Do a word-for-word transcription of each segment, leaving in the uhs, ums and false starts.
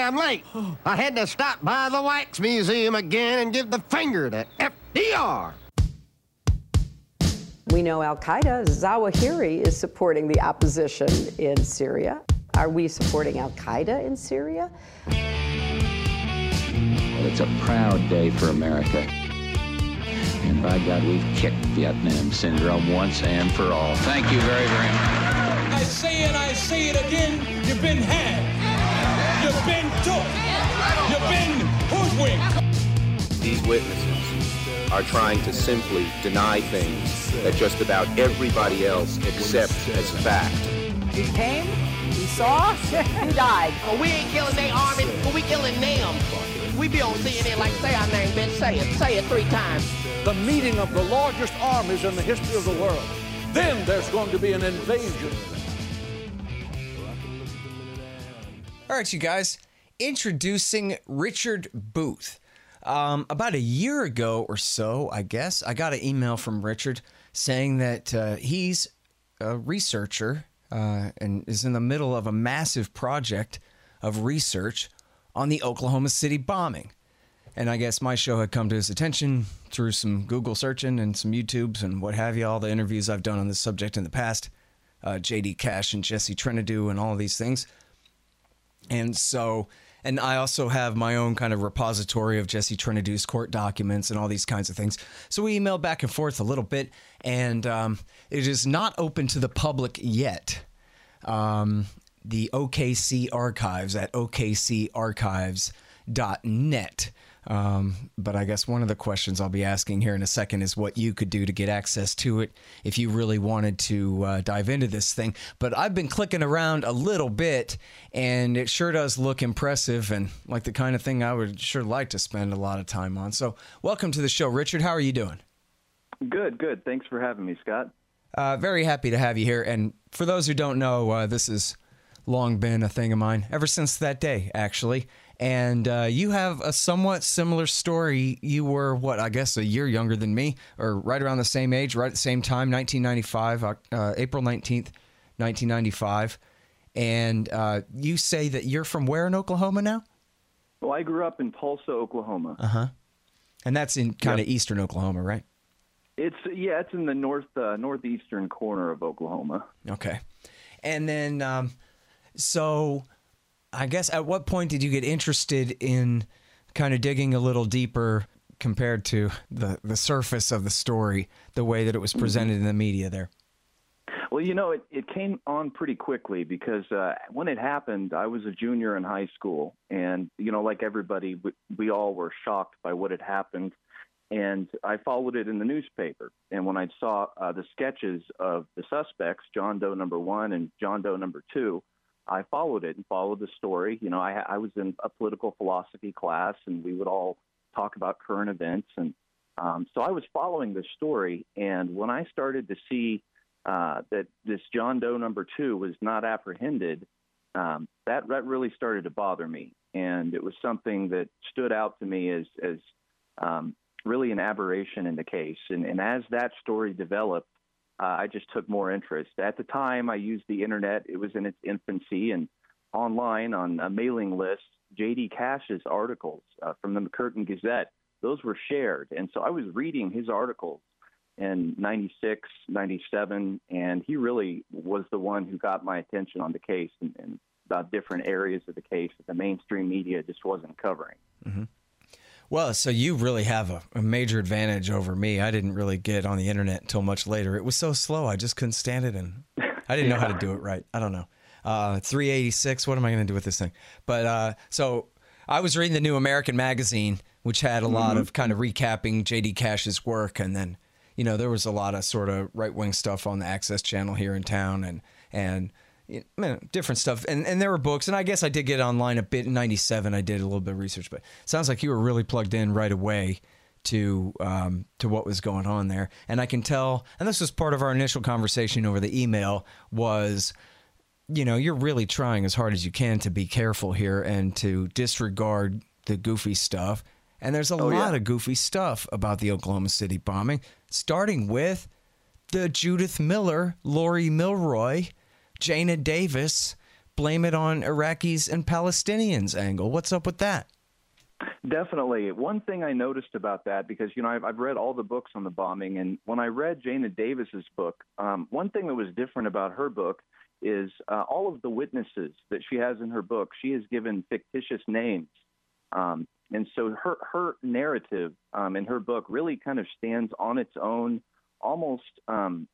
I'm late. I had to stop by the Wax Museum again and give the finger to F D R. We know Al-Qaeda, Zawahiri, is supporting the opposition in Syria. Are we supporting Al-Qaeda in Syria? Well, it's a proud day for America. And by God, we've kicked Vietnam syndrome once and for all. Thank you very, very much. I say it, I say it again, you've been had. You've been took. You've been hoodwinked. These witnesses are trying to simply deny things that just about everybody else accepts as fact. He came, he saw, he died. Well, we ain't killing their army, but we killing them. We be on C N N like, say our name, bitch, say it. Say it three times. The meeting of the largest armies in the history of the world. Then there's going to be an invasion. All right, you guys, introducing Richard Booth. Um, about a year ago or so, I guess, I got an email from Richard saying that uh, he's a researcher uh, and is in the middle of a massive project of research on the Oklahoma City bombing. And I guess my show had come to his attention through some Google searching and some YouTubes and what have you, all the interviews I've done on this subject in the past, uh, J D Cash and Jesse Trentadue and all of these things. And so, and I also have my own kind of repository of Jesse Trenadue's court documents and all these kinds of things. So we emailed back and forth a little bit, and um, it is not open to the public yet. Um, the O K C Archives at O K C archives dot net. Um, but I guess one of the questions I'll be asking here in a second is what you could do to get access to it if you really wanted to uh, dive into this thing. But I've been clicking around a little bit, and it sure does look impressive and like the kind of thing I would sure like to spend a lot of time on. So welcome to the show, Richard. How are you doing? Good, good. Thanks for having me, Scott. Uh, very happy to have you here. And for those who don't know, uh, this has long been a thing of mine ever since that day, actually. And uh, you have a somewhat similar story. You were, what, I guess a year younger than me, or right around the same age, right at the same time, nineteen ninety-five, uh, April nineteenth, nineteen ninety-five. And uh, you say that you're from where in Oklahoma now? Well, I grew up in Tulsa, Oklahoma. Uh-huh. And that's in kind of Yep. eastern Oklahoma, right? It's, yeah, it's in the north uh, northeastern corner of Oklahoma. Okay. And then, um, so... I guess at what point did you get interested in kind of digging a little deeper compared to the, the surface of the story, the way that it was presented in the media there? Well, you know, it, it came on pretty quickly because uh, when it happened, I was a junior in high school. And, you know, like everybody, we, we all were shocked by what had happened. And I followed it in the newspaper. And when I saw uh, the sketches of the suspects, John Doe number one and John Doe number two, I followed it and followed the story. You know, I, I was in a political philosophy class, and we would all talk about current events. And um, so I was following this story. And when I started to see uh, that this John Doe number two was not apprehended, um, that, that really started to bother me. And it was something that stood out to me as, as um, really an aberration in the case. And, and as that story developed, Uh, I just took more interest. At the time, I used the internet. It was in its infancy, and online on a mailing list, J D Cash's articles uh, from the McCurtain Gazette, those were shared. And so I was reading his articles in ninety-six, ninety-seven, and he really was the one who got my attention on the case and, and about different areas of the case that the mainstream media just wasn't covering. Mm-hmm. Well, so you really have a, a major advantage over me. I didn't really get on the internet until much later. It was so slow, I just couldn't stand it, and I didn't know how to do it right. I don't know. Uh, three eighty-six, what am I going to do with this thing? But uh, so I was reading the New American Magazine, which had a lot mm-hmm. of kind of recapping J D Cash's work, and then, you know, there was a lot of sort of right-wing stuff on the Access Channel here in town, and and you know, different stuff. And, and there were books, and I guess I did get online a bit in ninety-seven. I did a little bit of research, but it sounds like you were really plugged in right away to um, to what was going on there. And I can tell, and this was part of our initial conversation over the email, was, you know, you're really trying as hard as you can to be careful here and to disregard the goofy stuff. And there's a oh, lot yeah. of goofy stuff about the Oklahoma City bombing, starting with the Judith Miller, Lori Milroy, Jana Davis blame it on Iraqis and Palestinians angle. What's up with that? Definitely. One thing I noticed about that, because, you know, I've, I've read all the books on the bombing, and when I read Jana Davis's book, um, one thing that was different about her book is uh, all of the witnesses that she has in her book, she has given fictitious names. Um, and so her, her narrative um, in her book really kind of stands on its own, almost um,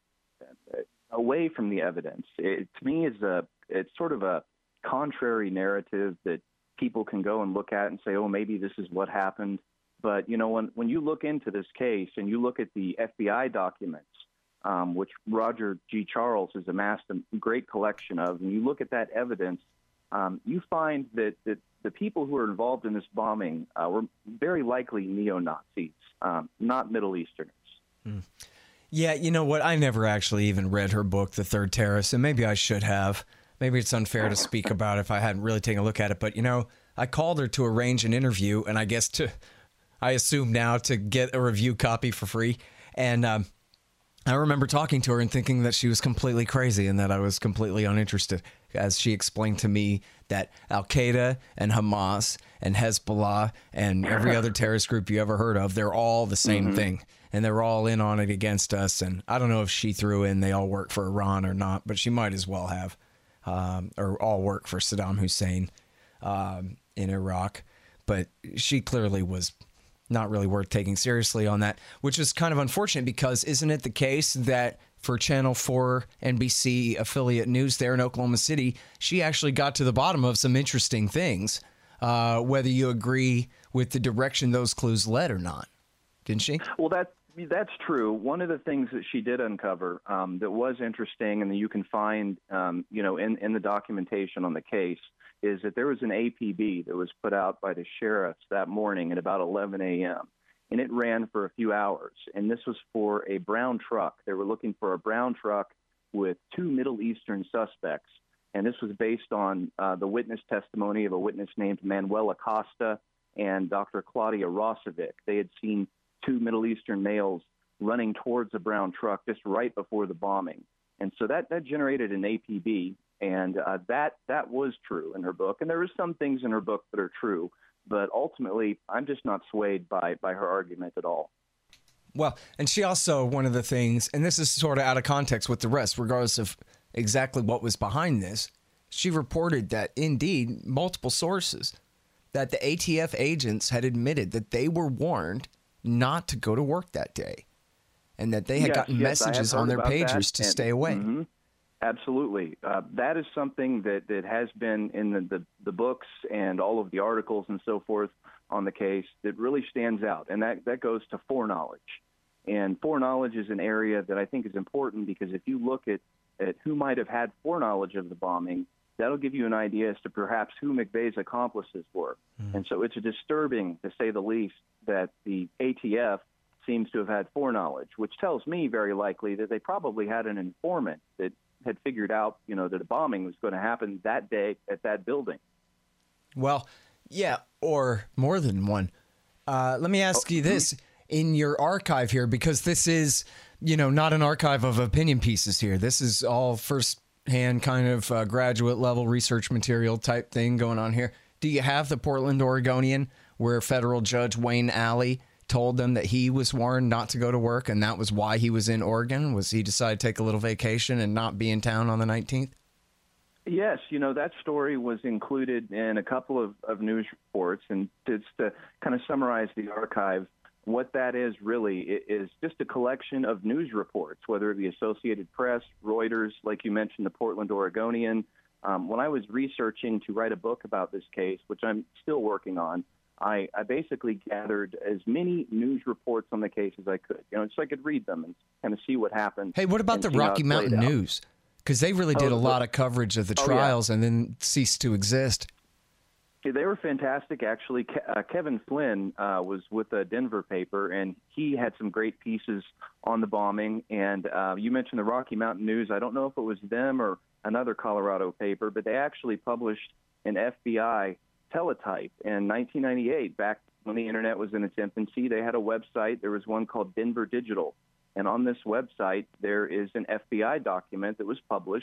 away from the evidence. It, to me, is a it's sort of a contrary narrative that people can go and look at and say, oh, maybe this is what happened. But, you know, when, when you look into this case and you look at the F B I documents, um, which Roger G. Charles has amassed a great collection of, and you look at that evidence, um, you find that, that the people who were involved in this bombing uh, were very likely neo-Nazis, um, not Middle Easterners. Hmm. Yeah, you know what? I never actually even read her book, The Third Terrorist, and maybe I should have. Maybe it's unfair to speak about it if I hadn't really taken a look at it. But, you know, I called her to arrange an interview, and I guess to, I assume now to get a review copy for free. And um, I remember talking to her and thinking that she was completely crazy and that I was completely uninterested, as she explained to me that Al-Qaeda and Hamas and Hezbollah and every other terrorist group you ever heard of, they're all the same mm-hmm. thing. And they're all in on it against us. And I don't know if she threw in they all work for Iran or not, but she might as well have. Um, or all work for Saddam Hussein um, in Iraq. But she clearly was not really worth taking seriously on that, which is kind of unfortunate because isn't it the case that for Channel four N B C affiliate news there in Oklahoma City, she actually got to the bottom of some interesting things, uh, whether you agree with the direction those clues led or not. Didn't she? Well, that's That's true. One of the things that she did uncover um, that was interesting and that you can find, um, you know, in, in the documentation on the case is that there was an A P B that was put out by the sheriffs that morning at about eleven a.m., and it ran for a few hours. And this was for a brown truck. They were looking for a brown truck with two Middle Eastern suspects, and this was based on uh, the witness testimony of a witness named Manuel Acosta and Doctor Claudia Rosovic. They had seen two Middle Eastern males running towards a brown truck just right before the bombing. And so that, that generated an A P B, and uh, that that was true in her book. And there are some things in her book that are true, but ultimately I'm just not swayed by, by her argument at all. Well, and she also, one of the things, and this is sort of out of context with the rest, regardless of exactly what was behind this, she reported that indeed multiple sources, that the A T F agents had admitted that they were warned not to go to work that day, and that they had yes, gotten yes, messages on their pagers that, to and, stay away. Mm-hmm, absolutely. Uh, that is something that, that has been in the, the, the books and all of the articles and so forth on the case that really stands out, and that, that goes to foreknowledge. And foreknowledge is an area that I think is important because if you look at, at who might have had foreknowledge of the bombing, that'll give you an idea as to perhaps who McVeigh's accomplices were. Mm. And so it's disturbing, to say the least, that the A T F seems to have had foreknowledge, which tells me very likely that they probably had an informant that had figured out, you know, that a bombing was going to happen that day at that building. Well, yeah, or more than one. Uh, let me ask oh, you this. In your archive here, because this is, you know, not an archive of opinion pieces here. This is all first-hand kind of uh, graduate level research material type thing going on here. Do you have the Portland Oregonian where federal judge Wayne Alley told them that he was warned not to go to work and that was why he was in Oregon? Was he decided to take a little vacation and not be in town on the nineteenth? Yes, you know, that story was included in a couple of, of news reports. And just to kind of summarize the archive, what that is really is just a collection of news reports, whether it be Associated Press, Reuters, like you mentioned, the Portland Oregonian. Um, when I was researching to write a book about this case, which I'm still working on, I, I basically gathered as many news reports on the case as I could, you know, so I could read them and kind of see what happened. Hey, what about the Rocky Mountain News? Because they really did oh, a lot the, of coverage of the trials oh, yeah. and then ceased to exist. Yeah, they were fantastic, actually. Ke- uh, Kevin Flynn uh, was with the Denver paper, and he had some great pieces on the bombing. And uh, you mentioned the Rocky Mountain News. I don't know if it was them or another Colorado paper, but they actually published an F B I teletype in nineteen ninety-eight, back when the Internet was in its infancy. They had a website. There was one called Denver Digital. And on this website, there is an F B I document that was published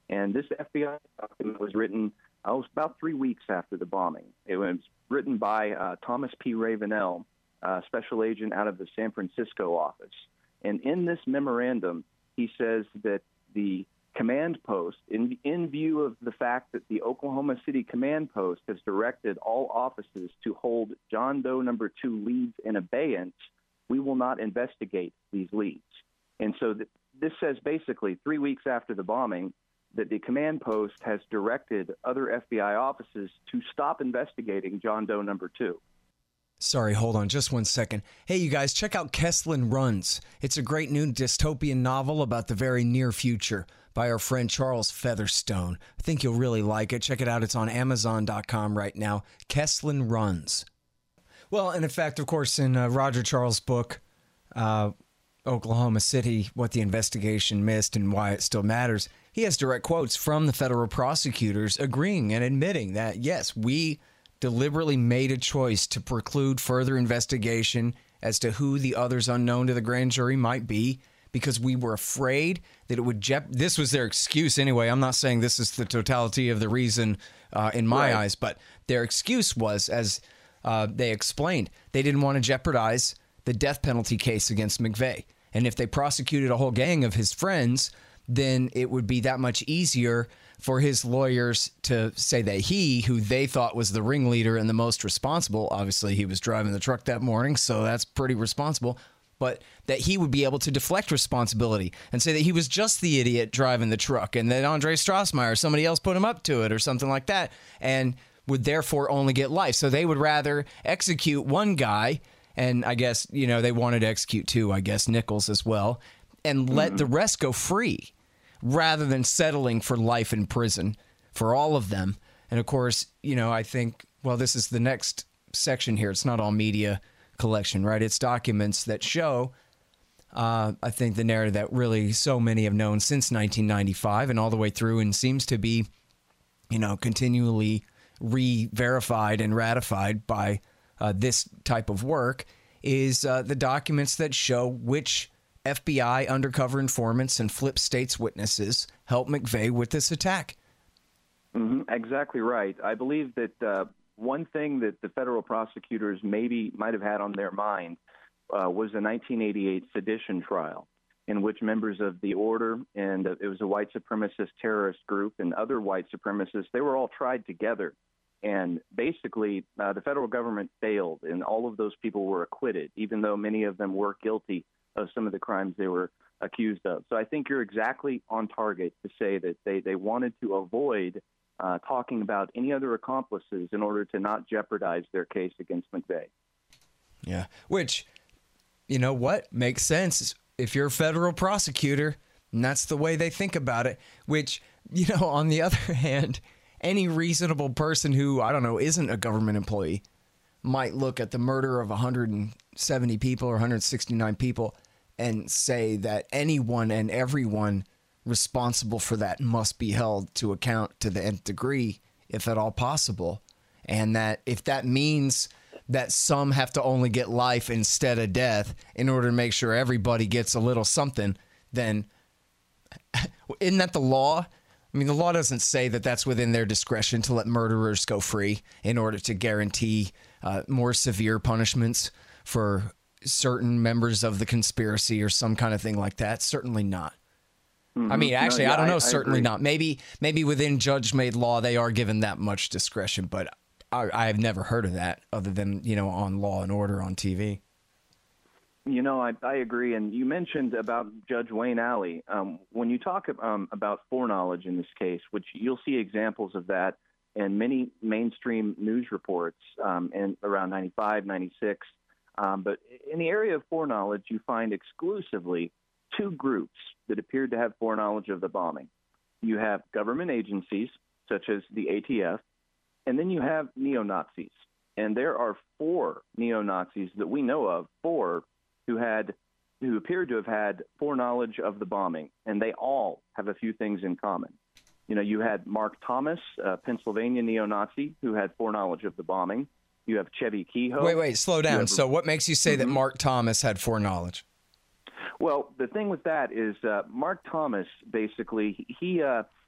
And this F B I document was written uh, was about three weeks after the bombing. It was written by uh, Thomas P. Ravenel, uh, special agent out of the San Francisco office. And in this memorandum, he says that the command post, in, in view of the fact that the Oklahoma City command post has directed all offices to hold John Doe number two leads in abeyance, we will not investigate these leads. And so th- this says basically three weeks after the bombing that the command post has directed other F B I offices to stop investigating John Doe number two. Sorry, hold on just one second. Hey, you guys, check out Kesslin Runs. It's a great new dystopian novel about the very near future by our friend Charles Featherstone. I think you'll really like it. Check it out. It's on amazon dot com right now. Kesslin Runs. Well, and in fact, of course, in uh, Roger Charles' book, uh, Oklahoma City, What the Investigation Missed and Why It Still Matters, he has direct quotes from the federal prosecutors agreeing and admitting that, yes, we deliberately made a choice to preclude further investigation as to who the others unknown to the grand jury might be because we were afraid that it would jep- this was their excuse anyway. I'm not saying this is the totality of the reason uh, in my Right. eyes, but their excuse was, as uh, they explained, they didn't want to jeopardize the death penalty case against McVeigh. And if they prosecuted a whole gang of his friends, then it would be that much easier for his lawyers to say that he, who they thought was the ringleader and the most responsible, obviously he was driving the truck that morning, so that's pretty responsible, but that he would be able to deflect responsibility and say that he was just the idiot driving the truck and that Andre Strassmeyer, somebody else put him up to it or something like that, and would therefore only get life. So they would rather execute one guy, and I guess, you know, they wanted to execute two, I guess, Nichols as well, and let mm-hmm. the rest go free, rather than settling for life in prison for all of them. And of course, you know, I think, well, this is the next section here. It's not all media collection, right? It's documents that show, uh, I think, the narrative that really so many have known since nineteen ninety-five and all the way through, and seems to be, you know, continually re-verified and ratified by uh, this type of work, is uh, the documents that show which F B I undercover informants and flip states witnesses helped McVeigh with this attack. Mm-hmm, exactly right. I believe that uh, one thing that the federal prosecutors maybe might have had on their mind uh, was the nineteen eighty-eight sedition trial, in which members of the Order, and uh, it was a white supremacist terrorist group, and other white supremacists, they were all tried together. And basically, uh, the federal government failed, and all of those people were acquitted, even though many of them were guilty of some of the crimes they were accused of. So I think you're exactly on target to say that they, they wanted to avoid uh, talking about any other accomplices in order to not jeopardize their case against McVeigh. Yeah, which, you know what, makes sense if you're a federal prosecutor, and that's the way they think about it, which, you know, on the other hand, any reasonable person who, I don't know, isn't a government employee might look at the murder of one hundred seventy people or one hundred sixty-nine people and say that anyone and everyone responsible for that must be held to account to the nth degree, if at all possible. And that if that means that some have to only get life instead of death in order to make sure everybody gets a little something, then isn't that the law? I mean, the law doesn't say that that's within their discretion to let murderers go free in order to guarantee uh, more severe punishments for certain members of the conspiracy or some kind of thing like that. Certainly not. Mm-hmm. I mean, actually, no, yeah, I don't know. I, certainly I not. Maybe, maybe within judge-made law, they are given that much discretion, but I, I've never heard of that other than, you know, on Law and Order on T V. You know, I, I agree. And you mentioned about Judge Wayne Alley. Um, when you talk um, about foreknowledge in this case, which you'll see examples of that in many mainstream news reports um, in around ninety-five, ninety-six. Um, but in the area of foreknowledge, you find exclusively two groups that appeared to have foreknowledge of the bombing. You have government agencies, such as the A T F, and then you have neo-Nazis. And there are four neo-Nazis that we know of, four who had, who appeared to have had foreknowledge of the bombing, and they all have a few things in common. You know, you had Mark Thomas, a Pennsylvania neo-Nazi, who had foreknowledge of the bombing. You have Chevy Kehoe. Wait, wait, slow down. Have, so what makes you say mm-hmm. that Mark Thomas had foreknowledge? Well, the thing with that is uh, Mark Thomas, basically, he uh,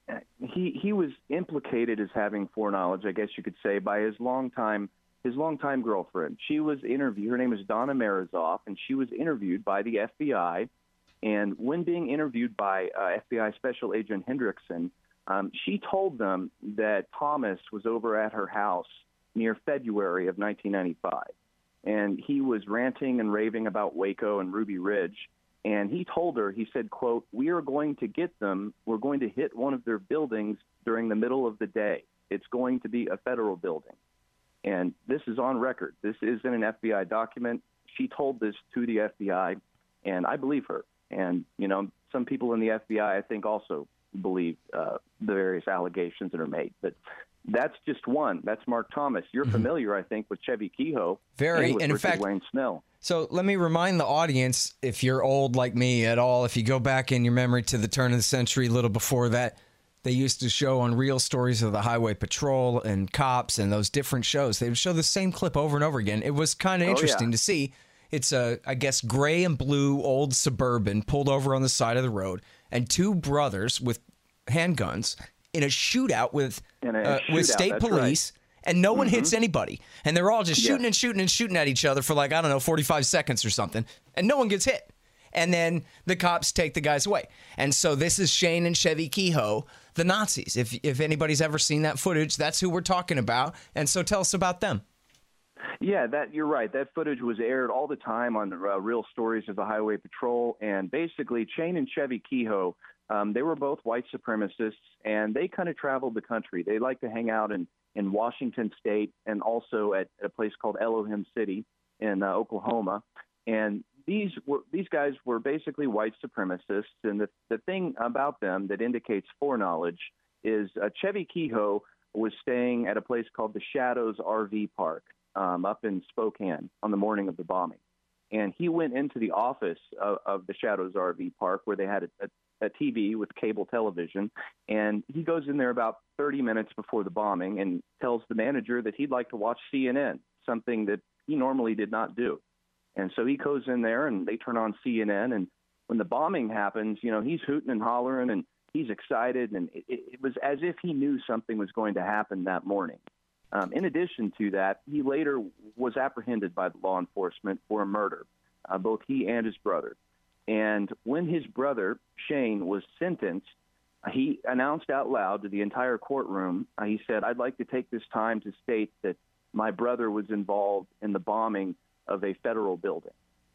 he he was implicated as having foreknowledge, I guess you could say, by his longtime his longtime girlfriend. She was interviewed. Her name is Donna Marazoff, and she was interviewed by the F B I. And when being interviewed by uh, F B I Special Agent Hendrickson, um, she told them that Thomas was over at her house near February of nineteen ninety-five. And he was ranting and raving about Waco and Ruby Ridge. And he told her, he said, quote, "We are going to get them. We're going to hit one of their buildings during the middle of the day. It's going to be a federal building." And this is on record. This is in an F B I document. She told this to the F B I, and I believe her. And, you know, some people in the F B I, I think, also believe uh, the various allegations that are made. But that's just one. That's Mark Thomas. You're mm-hmm. familiar, I think, with Chevy Kehoe. Very. And, with and in Richard fact, Wayne Snell. So let me remind the audience, if you're old like me at all, if you go back in your memory to the turn of the century, a little before that, they used to show on Real Stories of the Highway Patrol and cops and those different shows. They would show the same clip over and over again. It was kind of oh, interesting yeah. to see. It's a, I guess, gray and blue old Suburban pulled over on the side of the road, and two brothers with handguns in a shootout with in a uh, shootout, with state that's police, right. and no one mm-hmm. hits anybody, and they're all just shooting yes. and shooting and shooting at each other for like I don't know forty-five seconds or something, and no one gets hit. And then the cops take the guys away. And so this is Shane and Chevy Kehoe, the Nazis. If if anybody's ever seen that footage, that's who we're talking about. And so tell us about them. Yeah, that you're right. That footage was aired all the time on uh, Real Stories of the Highway Patrol. And basically, Shane and Chevy Kehoe, um, they were both white supremacists, and they kind of traveled the country. They like to hang out in, in Washington State and also at a place called Elohim City in uh, Oklahoma. And these were these guys were basically white supremacists. And the, the thing about them that indicates foreknowledge is uh, Chevy Kehoe was staying at a place called the Shadows R V Park. Um, up in Spokane on the morning of the bombing. And he went into the office of, of the Shadows R V Park where they had a, a, a T V with cable television. And he goes in there about thirty minutes before the bombing and tells the manager that he'd like to watch C N N, something that he normally did not do. And so he goes in there and they turn on C N N. And when the bombing happens, you know, he's hooting and hollering and he's excited. And it, it was as if he knew something was going to happen that morning. Um, in addition to that, he later was apprehended by the law enforcement for a murder, uh, both he and his brother. And when his brother, Shane, was sentenced, uh, he announced out loud to the entire courtroom, uh, he said, "I'd like to take this time to state that my brother was involved in the bombing of a federal building."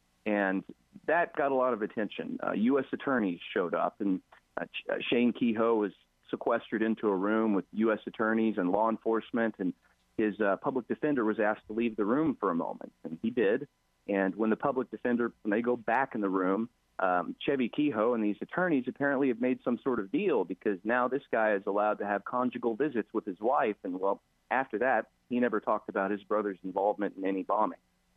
And that got a lot of attention. Uh, U S attorneys showed up, and uh, Shane Kehoe was sequestered into a room with U S attorneys and law enforcement, and his uh, public defender was asked to leave the room for a moment, and he did. And when the public defender, when they go back in the room, um, Chevy Kehoe and these attorneys apparently have made some sort of deal, because now this guy is allowed to have conjugal visits with his wife. And, well, after that, he never talked about his brother's involvement in any bombing.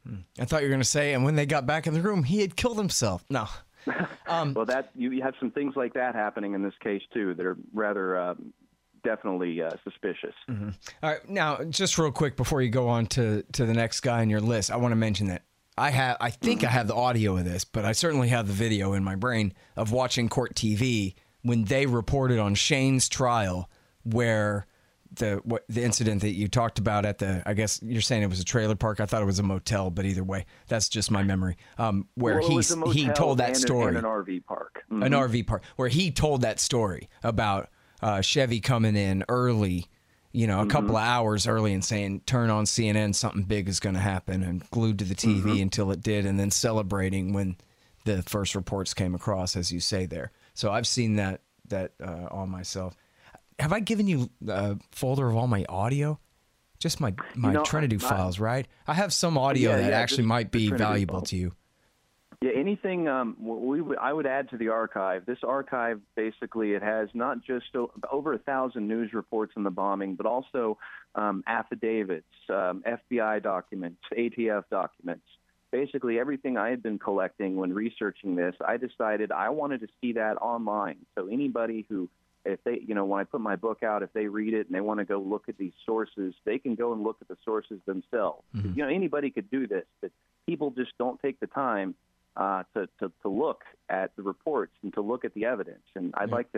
I thought you were going to say, and when they got back in the room, he had killed himself. No. Um, well, that you, you have some things like that happening in this case, too, that are rather um, definitely uh, suspicious. Mm-hmm. All right. Now, just real quick before you go on to, to the next guy on your list, I want to mention that I have, I think mm-hmm. I have the audio of this, but I certainly have the video in my brain of watching Court T V when they reported on Shane's trial, where the what the incident that you talked about at the, I guess you're saying it was a trailer park. I thought it was a motel, but either way, that's just my memory. Um, where well, he's, he told that and story. And an R V park. Mm-hmm. An R V park, where he told that story about uh, Chevy coming in early, you know, a mm-hmm. couple of hours early and saying, turn on C N N, something big is going to happen, and glued to the T V mm-hmm. until it did, and then celebrating when the first reports came across, as you say there. So I've seen that, that uh, all myself. Have I given you a folder of all my audio? Just my, my you know, Trinity I, files, right? I have some audio yeah, that yeah, actually just, might be valuable files. to you. Yeah, anything um, we would, I would add to the archive. This archive, basically, it has not just over a thousand news reports on the bombing, but also um, affidavits, um, F B I documents, A T F documents. Basically, everything I had been collecting when researching this, I decided I wanted to see that online. So anybody who, if they, you know, when I put my book out, if they read it and they want to go look at these sources, they can go and look at the sources themselves. Mm-hmm. You know, anybody could do this, but people just don't take the time uh, to, to, to look at the reports and to look at the evidence. And I'd mm-hmm. like to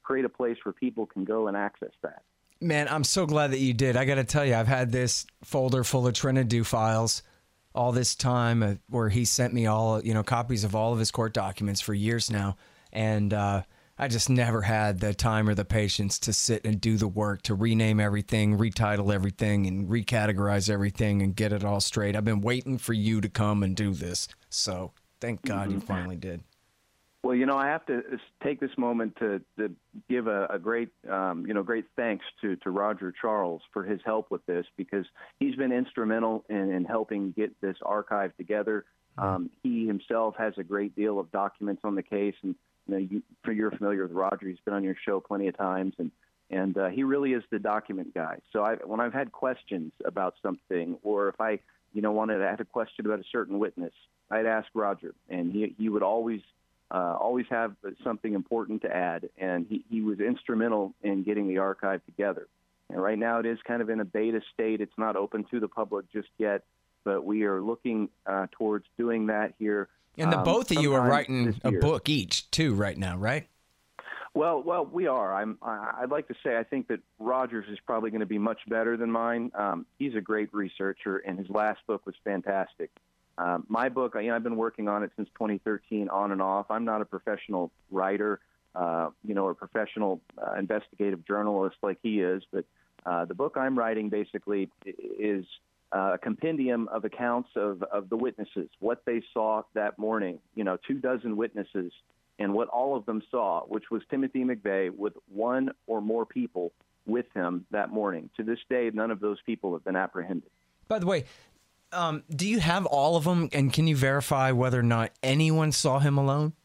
create a place where people can go and access that. Man, I'm so glad that you did. I got to tell you, I've had this folder full of Trinidad files all this time uh, where he sent me all, you know, copies of all of his court documents for years now. And uh, I just never had the time or the patience to sit and do the work to rename everything, retitle everything, and recategorize everything and get it all straight. I've been waiting for you to come and do this. So thank God Mm-hmm. you finally did. Well, you know, I have to take this moment to, to give a, a great, um, you know, great thanks to, to Roger Charles for his help with this, because he's been instrumental in, in helping get this archive together. Um, he himself has a great deal of documents on the case, and you know, you, you're familiar with Roger. He's been on your show plenty of times, and and uh, he really is the document guy. So I, when I've had questions about something, or if I, you know, wanted to have a question about a certain witness, I'd ask Roger, and he he would always. Uh, always have something important to add, and he, he was instrumental in getting the archive together. And right now it is kind of in a beta state. It's not open to the public just yet, but we are looking uh, towards doing that here. And the um, both of you are sometime writing this a year. book each, too, right now, right? Well, well, we are. I'm. I- I'd like to say I think that Rogers is probably going to be much better than mine. Um, he's a great researcher, and his last book was fantastic. Um, my book, you know, I've been working on it since twenty thirteen, on and off. I'm not a professional writer, uh, you know, or professional uh, investigative journalist like he is, but uh, the book I'm writing basically is uh, a compendium of accounts of, of the witnesses, what they saw that morning. You know, two dozen witnesses, and what all of them saw, which was Timothy McVeigh with one or more people with him that morning. To this day, none of those people have been apprehended. By the way, Um, do you have all of them, and can you verify whether or not anyone saw him alone?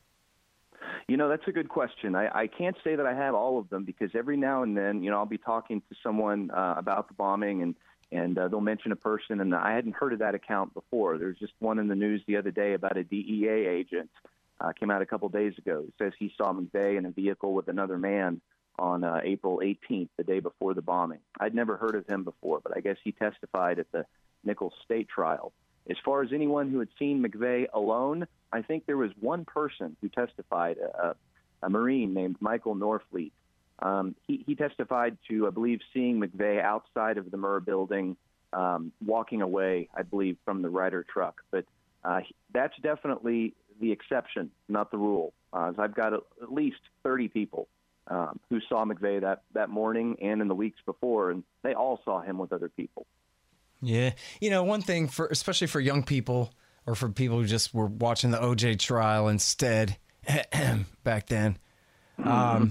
You know, that's a good question. I, I can't say that I have all of them, because every now and then, you know, I'll be talking to someone uh, about the bombing, and, and uh, they'll mention a person, and I hadn't heard of that account before. There's just one in the news the other day about a D E A agent, uh, came out a couple days ago. It says he saw McVeigh in a vehicle with another man on uh, April eighteenth, the day before the bombing. I'd never heard of him before, but I guess he testified at the Nichols State trial. As far as anyone who had seen McVeigh alone, I think there was one person who testified, a, a Marine named Michael Norfleet. Um, he, he testified to, I believe, seeing McVeigh outside of the Murrah building, um, walking away, I believe, from the Ryder truck. But uh, that's definitely the exception, not the rule. Uh, I've got a, at least thirty people um, who saw McVeigh that, that morning and in the weeks before, and they all saw him with other people. Yeah. You know, one thing, for especially for young people or for people who just were watching the O J trial instead back then, mm-hmm. um,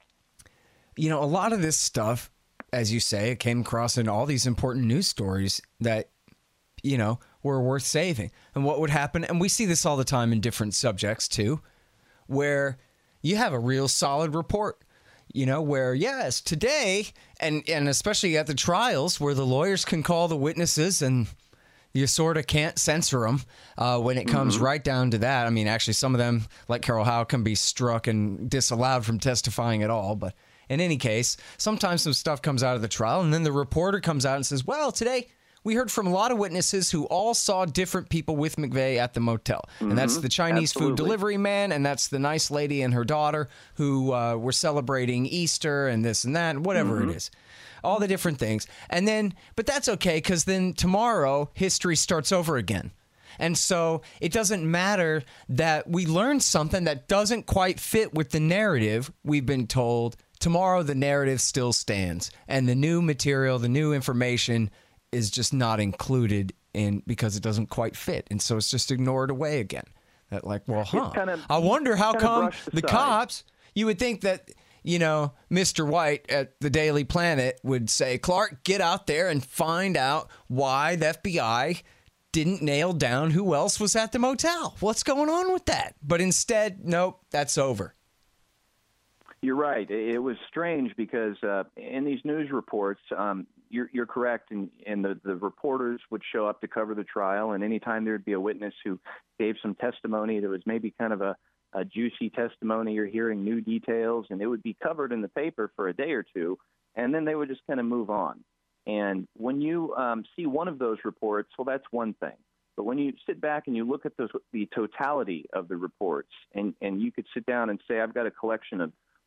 you know, a lot of this stuff, as you say, it came across in all these important news stories that, you know, were worth saving. And what would happen, and we see this all the time in different subjects too, where you have a real solid report. You know, where, yes, today, and, and especially at the trials where the lawyers can call the witnesses and you sort of can't censor them uh, when it comes mm-hmm. right down to that. I mean, actually, some of them, like Carol Howe, can be struck and disallowed from testifying at all. But in any case, sometimes some stuff comes out of the trial, and then the reporter comes out and says, well, today we heard from a lot of witnesses who all saw different people with McVeigh at the motel. Mm-hmm. And that's the Chinese Absolutely. food delivery man, and that's the nice lady and her daughter who uh, were celebrating Easter and this and that, and whatever mm-hmm. it is. All the different things. And then, but that's okay, because then tomorrow, history starts over again. And so it doesn't matter that we learned something that doesn't quite fit with the narrative we've been told. Tomorrow, the narrative still stands. And the new material, the new information is just not included in because it doesn't quite fit. And so it's just ignored away again. That like, well, huh, kind of, I wonder how come the cops, you would think that, you know, Mister White at the Daily Planet would say, Clark, get out there and find out why the F B I didn't nail down who else was at the motel. What's going on with that? But instead, nope, that's over. You're right. It was strange because uh, in these news reports, um, you're, you're correct, and, and the, the reporters would show up to cover the trial, and anytime there'd be a witness who gave some testimony that was maybe kind of a, a juicy testimony, you're hearing new details, and it would be covered in the paper for a day or two, and then they would just kind of move on. And when you um, see one of those reports, well, that's one thing. But when you sit back and you look at those, the totality of the reports, and, and you could sit down and say, I've got a collection of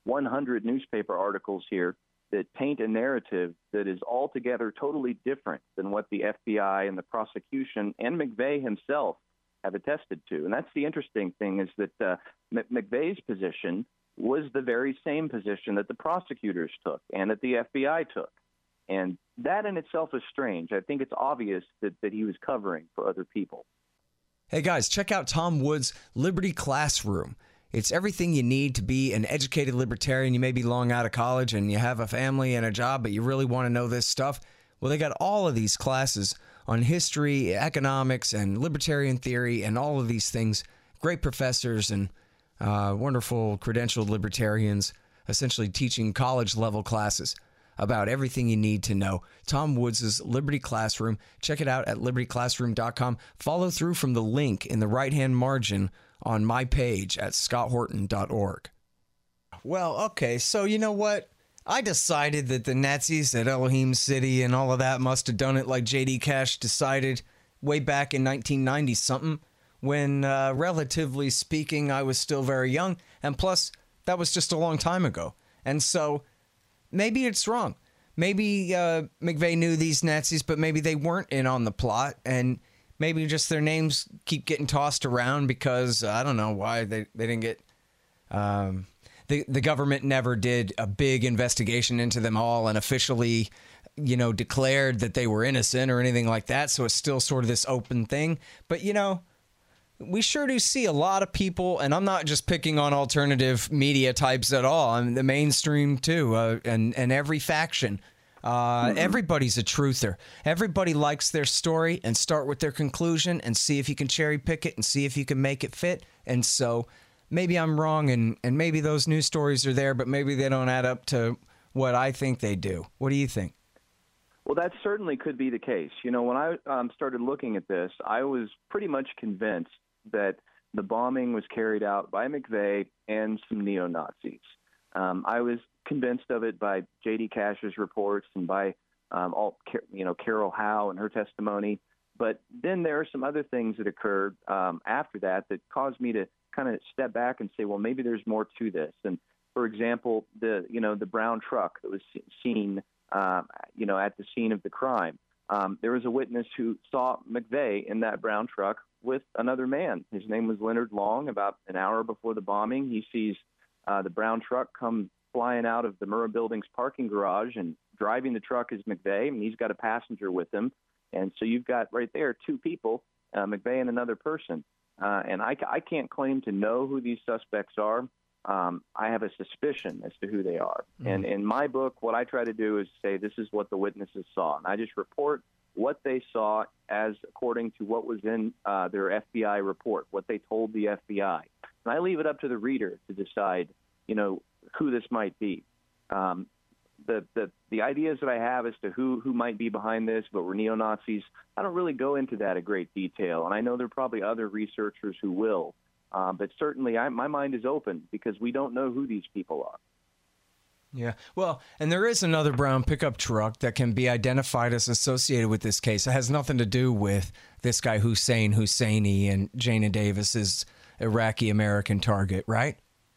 one hundred newspaper articles here that paint a narrative that is altogether totally different than what the F B I and the prosecution and McVeigh himself have attested to. And that's the interesting thing, is that uh, McVeigh's position was the very same position that the prosecutors took and that the F B I took. And that in itself is strange. I think it's obvious that, that he was covering for other people. Hey guys, check out Tom Woods' Liberty Classroom. It's everything you need to be an educated libertarian. You may be long out of college and you have a family and a job, but you really want to know this stuff. Well, they got all of these classes on history, economics, and libertarian theory, and all of these things. Great professors and uh, wonderful credentialed libertarians essentially teaching college-level classes about everything you need to know. Tom Woods' Liberty Classroom. Check it out at liberty classroom dot com. Follow through from the link in the right-hand margin on my page at scott horton dot org. Well, okay, so you know what? I decided that the Nazis at Elohim City and all of that must have done it like J D Cash decided way back in nineteen ninety something, when, uh, relatively speaking, I was still very young. And plus, that was just a long time ago. And so maybe it's wrong. Maybe uh, McVeigh knew these Nazis, but maybe they weren't in on the plot. And maybe just their names keep getting tossed around because, uh, I don't know why, they, they didn't get... Um, the, the government never did a big investigation into them all and officially, you know, declared that they were innocent or anything like that. So it's still sort of this open thing. But, you know, we sure do see a lot of people, and I'm not just picking on alternative media types at all. I mean, the mainstream, too, uh, and, and every faction. Uh, mm-hmm. Everybody's a truther. Everybody likes their story and start with their conclusion and see if you can cherry pick it and see if you can make it fit. And so maybe I'm wrong, and, and maybe those news stories are there, but maybe they don't add up to what I think they do. What do you think? Well, that certainly could be the case. You know, when I um, started looking at this, I was pretty much convinced that the bombing was carried out by McVeigh and some neo-Nazis. Um, I was convinced of it by J D Cash's reports and by um, all, you know, Carol Howe and her testimony. But then there are some other things that occurred um, after that that caused me to kind of step back and say, well, maybe there's more to this. And for example, the you know the brown truck that was seen uh, you know at the scene of the crime. Um, there was a witness who saw McVeigh in that brown truck with another man. His name was Leonard Long. About an hour before the bombing, he sees uh, the brown truck come flying out of the Murrah Building's parking garage, and driving the truck is McVeigh, and he's got a passenger with him. And so you've got right there two people, uh, McVeigh and another person. Uh, and I, I can't claim to know who these suspects are. Um, I have a suspicion as to who they are. Mm-hmm. And in my book, what I try to do is say this is what the witnesses saw. And I just report what they saw as according to what was in uh, their F B I report, what they told the F B I. And I leave it up to the reader to decide, you know, who this might be. Um, the, the the ideas that I have as to who, who might be behind this, but were neo-Nazis, I don't really go into that in great detail. And I know there are probably other researchers who will. Uh, but certainly I, my mind is open because we don't know who these people are. Yeah. Well, and there is another brown pickup truck that can be identified as associated with this case. It has nothing to do with this guy Hussein Husseini and Jana Davis's Iraqi-American target, right?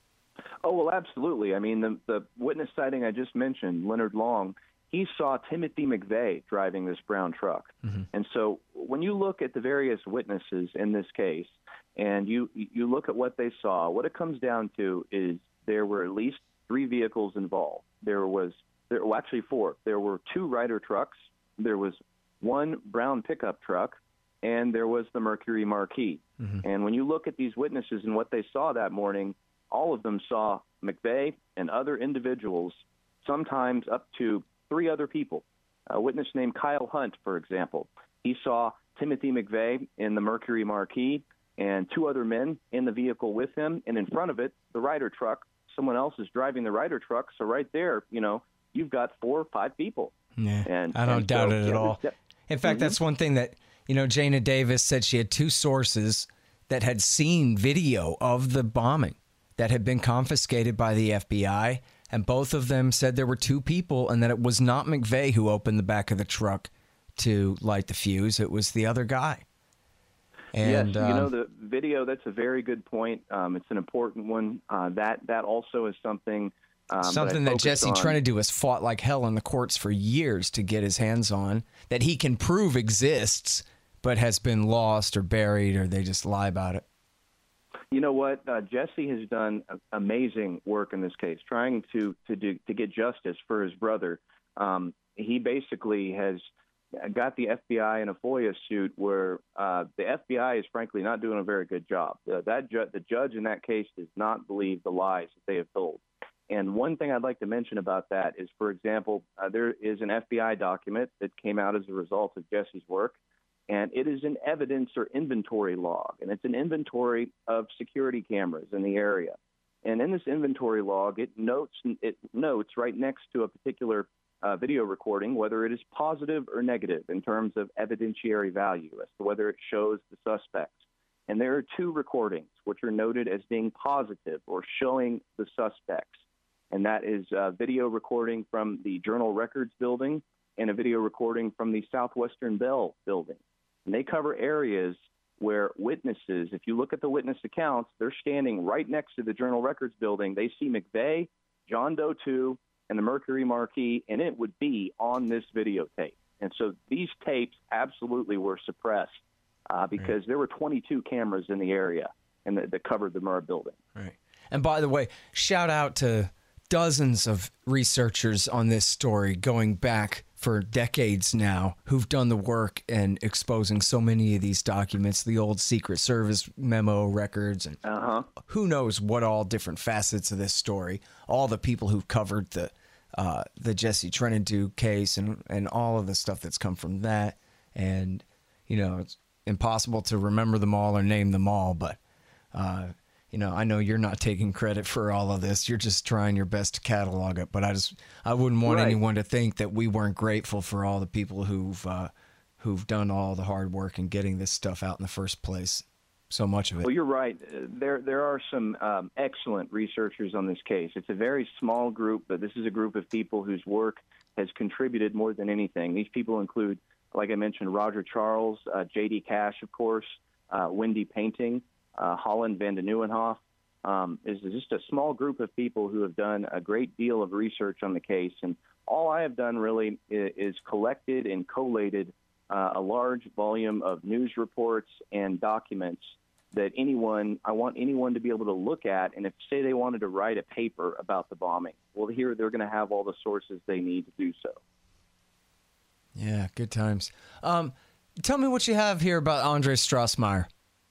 Oh, well, absolutely. I mean, the, the witness sighting I just mentioned, Leonard Long, he saw Timothy McVeigh driving this brown truck. Mm-hmm. And so when you look at the various witnesses in this case and you you look at what they saw, what it comes down to is there were at least three vehicles involved. There was, there, well, actually four. There were two Ryder trucks. There was one brown pickup truck, and there was the Mercury Marquis. Mm-hmm. And when you look at these witnesses and what they saw that morning, all of them saw McVeigh and other individuals, sometimes up to three other people. A witness named Kyle Hunt, for example, he saw Timothy McVeigh in the Mercury Marquis and two other men in the vehicle with him, and in front of it, the Ryder truck. Someone else is driving the Ryder truck, so right there, you know, you've got four or five people. Yeah, and, I don't and doubt so, it at yeah, all. In fact, mm-hmm. that's one thing that, you know, Jana Davis said she had two sources that had seen video of the bombing that had been confiscated by the F B I, and both of them said there were two people and that it was not McVeigh who opened the back of the truck to light the fuse. It was the other guy. And, yes, you um, know, the video, that's a very good point. Um, it's an important one. Uh, that that also is something Um, Something that Jesse on... Trentadue has fought like hell in the courts for years to get his hands on, that he can prove exists, but has been lost or buried, or they just lie about it. You know what? Uh, Jesse has done amazing work in this case, trying to to do to get justice for his brother. Um, he basically has got the F B I in a FOIA suit where uh, the F B I is frankly not doing a very good job. Uh, that ju- the judge in that case does not believe the lies that they have told. And one thing I'd like to mention about that is, for example, uh, there is an F B I document that came out as a result of Jesse's work, and it is an evidence or inventory log, and it's an inventory of security cameras in the area. And in this inventory log, it notes it notes right next to a particular uh, video recording whether it is positive or negative in terms of evidentiary value as to whether it shows the suspects. And there are two recordings which are noted as being positive or showing the suspects. And that is a video recording from the Journal Records building and a video recording from the Southwestern Bell building. And they cover areas where witnesses, if you look at the witness accounts, they're standing right next to the Journal Records building. They see McVeigh, John Doe two, and the Mercury Marquis, and it would be on this videotape. And so these tapes absolutely were suppressed uh, because right. there were twenty-two cameras in the area and that, that covered the Murrah building. Right. And by the way, shout out to dozens of researchers on this story going back for decades now who've done the work and exposing so many of these documents, the old Secret Service memo records, and uh-huh. who knows what all different facets of this story, all the people who've covered the uh, the Jesse Trentadue case and, and all of the stuff that's come from that. And, you know, it's impossible to remember them all or name them all, but uh, you know, I know you're not taking credit for all of this. You're just trying your best to catalog it. But I just, I wouldn't want right. anyone to think that we weren't grateful for all the people who've, uh, who've done all the hard work in getting this stuff out in the first place. So much of it. Well, you're right. There, there are some um, excellent researchers on this case. It's a very small group, but this is a group of people whose work has contributed more than anything. These people include, like I mentioned, Roger Charles, uh, J D Cash, of course, uh, Wendy Painting, Uh, Holland van de Nieuwenhof. Um, is just a small group of people who have done a great deal of research on the case. And all I have done really is, is collected and collated uh, a large volume of news reports and documents that anyone, I want anyone to be able to look at. And if, say, they wanted to write a paper about the bombing, well, here they're going to have all the sources they need to do so. Yeah, good times. Um, tell me what you have here about Andre Strassmeyer.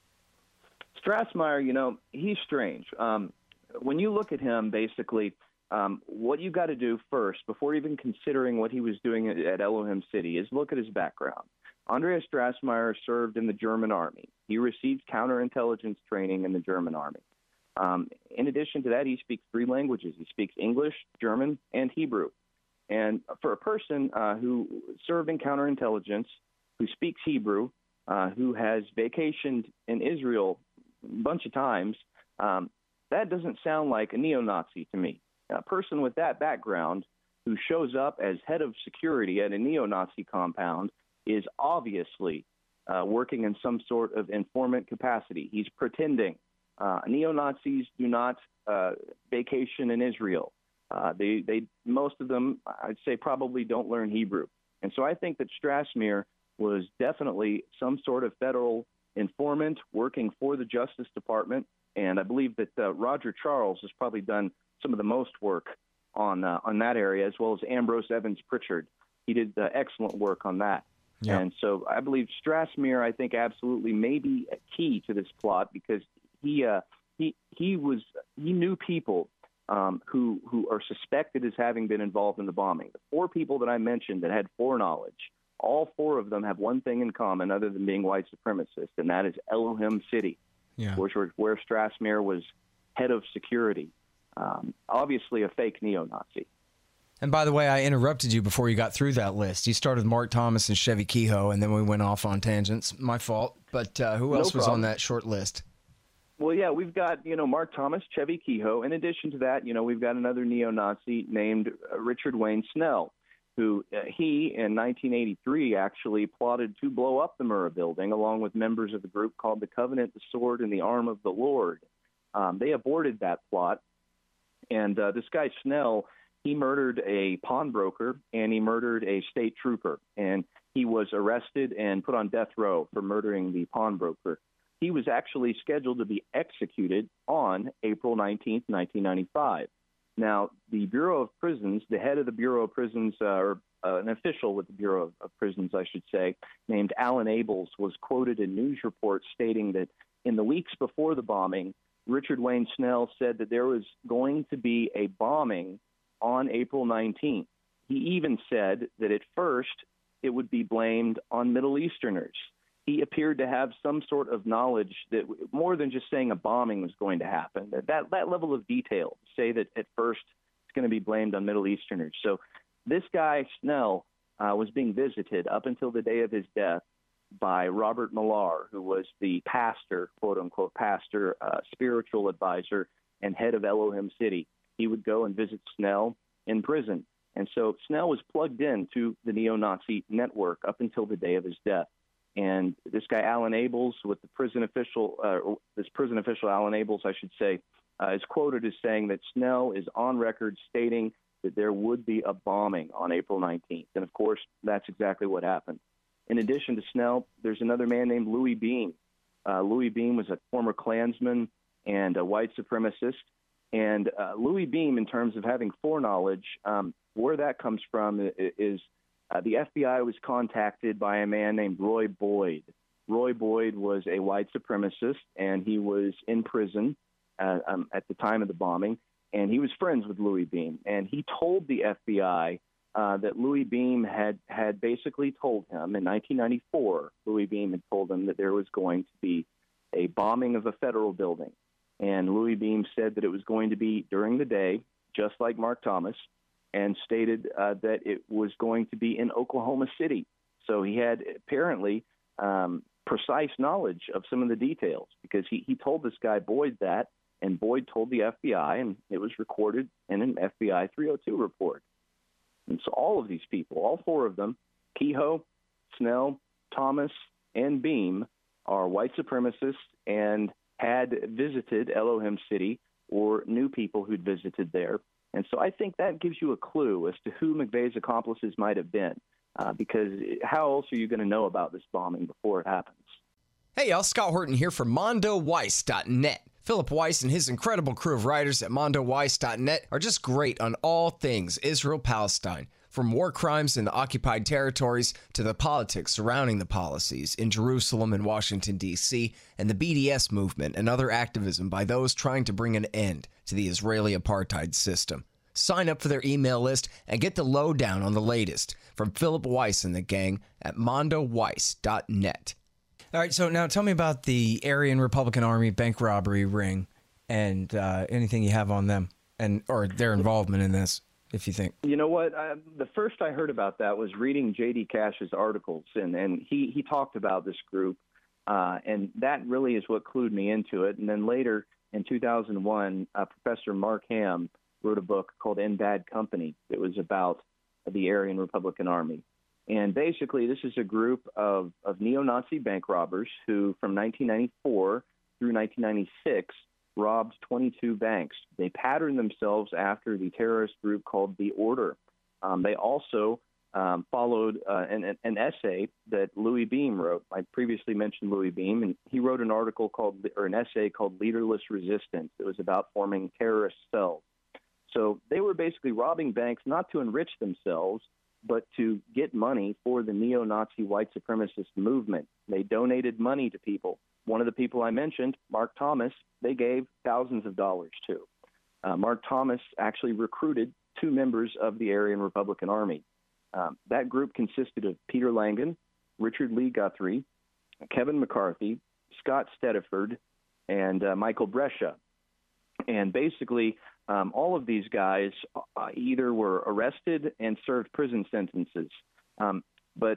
Strassmeyer, you know, he's strange. Um, when you look at him, basically, um, what you got to do first, before even considering what he was doing at, at Elohim City, is look at his background. Andreas Strassmeyer served in the German army. He received counterintelligence training in the German army. Um, in addition to that, he speaks three languages. He speaks English, German, and Hebrew. And for a person uh, who served in counterintelligence, who speaks Hebrew, uh, who has vacationed in Israel a bunch of times, um, that doesn't sound like a neo-Nazi to me. A person with that background who shows up as head of security at a neo-Nazi compound is obviously uh, working in some sort of informant capacity. He's pretending. Uh, neo-Nazis do not uh, vacation in Israel. Uh, they, they, most of them, I'd say, probably don't learn Hebrew. And so I think that Strassmeyer was definitely some sort of federal informant working for the Justice Department, and I believe that uh, Roger Charles has probably done some of the most work on uh, on that area, as well as Ambrose Evans Pritchard. He did uh, excellent work on that. Yeah. And so I believe Strassmeyer, I think, absolutely may be a key to this plot because he uh, he he was he knew people um, who who are suspected as having been involved in the bombing. The four people that I mentioned that had foreknowledge, all four of them have one thing in common other than being white supremacists, and that is Elohim City, yeah. which were, where Strassmeyer was head of security. Um, obviously a fake neo-Nazi. And by the way, I interrupted you before you got through that list. You started with Mark Thomas and Chevy Kehoe, and then we went off on tangents. My fault. But uh, who no else was problem. on that short list? Well, yeah, we've got, you know, Mark Thomas, Chevy Kehoe. In addition to that, you know, we've got another neo-Nazi named uh, Richard Wayne Snell, who uh, he, in nineteen eighty-three, actually plotted to blow up the Murrah building along with members of the group called the Covenant, the Sword, and the Arm of the Lord. Um, they aborted that plot, And uh, this guy Snell, he murdered a pawnbroker and he murdered a state trooper. And he was arrested and put on death row for murdering the pawnbroker. He was actually scheduled to be executed on April nineteenth, nineteen ninety-five. Now, the Bureau of Prisons, the head of the Bureau of Prisons, uh, or uh, an official with the Bureau of, of Prisons, I should say, named Alan Abels, was quoted in news reports stating that in the weeks before the bombing, Richard Wayne Snell said that there was going to be a bombing on April nineteenth. He even said that at first it would be blamed on Middle Easterners. He appeared to have some sort of knowledge that more than just saying a bombing was going to happen, that that, that level of detail, say that at first it's going to be blamed on Middle Easterners. So this guy, Snell, uh, was being visited up until the day of his death by Robert Millar, who was the pastor, quote-unquote pastor, uh, spiritual advisor, and head of Elohim City. He would go and visit Snell in prison. And so Snell was plugged in to the neo-Nazi network up until the day of his death. And this guy, Alan Abels, with the prison official, uh, this prison official, Alan Abels, I should say, uh, is quoted as saying that Snell is on record stating that there would be a bombing on April nineteenth. And, of course, that's exactly what happened. In addition to Snell, there's another man named Louis Beam. Uh, Louis Beam was a former Klansman and a white supremacist. And uh, Louis Beam, in terms of having foreknowledge, um, where that comes from is uh, the F B I was contacted by a man named Roy Boyd. Roy Boyd was a white supremacist, and he was in prison uh, um, at the time of the bombing, and he was friends with Louis Beam. And he told the F B I uh, that Louis Beam had, had basically told him in nineteen ninety-four, Louis Beam had told him that there was going to be a bombing of a federal building. And Louis Beam said that it was going to be during the day, just like Mark Thomas, and stated uh, that it was going to be in Oklahoma City. So he had apparently um, precise knowledge of some of the details, because he, he told this guy Boyd that, and Boyd told the F B I, and it was recorded in an F B I three oh two report. And so all of these people, all four of them, Kehoe, Snell, Thomas, and Beam, are white supremacists and had visited Elohim City or knew people who'd visited there. And so I think that gives you a clue as to who McVeigh's accomplices might have been, uh, because how else are you going to know about this bombing before it happens? Hey, y'all, Scott Horton here for Mondo Weiss dot net. Philip Weiss and his incredible crew of writers at Mondo Weiss dot net are just great on all things Israel-Palestine, from war crimes in the occupied territories to the politics surrounding the policies in Jerusalem and Washington, D C, and the B D S movement and other activism by those trying to bring an end to the Israeli apartheid system. Sign up for their email list and get the lowdown on the latest from Philip Weiss and the gang at Mondo Weiss dot net. All right, so now tell me about the Aryan Republican Army bank robbery ring and uh, anything you have on them and or their involvement in this. If you think. You know what? I, the first I heard about that was reading J D Cash's articles, and, and he, he talked about this group, uh, and that really is what clued me into it. And then later, in two thousand one, uh, Professor Mark Ham wrote a book called In Bad Company. It was about the Aryan Republican Army. And basically, this is a group of, of neo-Nazi bank robbers who, from nineteen ninety-four through nineteen ninety-six, robbed twenty-two banks. They patterned themselves after the terrorist group called The Order. Um, they also um, followed uh, an, an essay that Louis Beam wrote. I previously mentioned Louis Beam, and he wrote an article called, or an essay called Leaderless Resistance. It was about forming terrorist cells. So they were basically robbing banks not to enrich themselves, but to get money for the neo-Nazi white supremacist movement. They donated money to people. One of the people I mentioned, Mark Thomas, they gave thousands of dollars to. Uh, Mark Thomas actually recruited two members of the Aryan Republican Army. Um, that group consisted of Peter Langan, Richard Lee Guthrie, Kevin McCarthy, Scott Stediford, and uh, Michael Brescia. And basically, um, all of these guys uh, either were arrested and served prison sentences. Um, but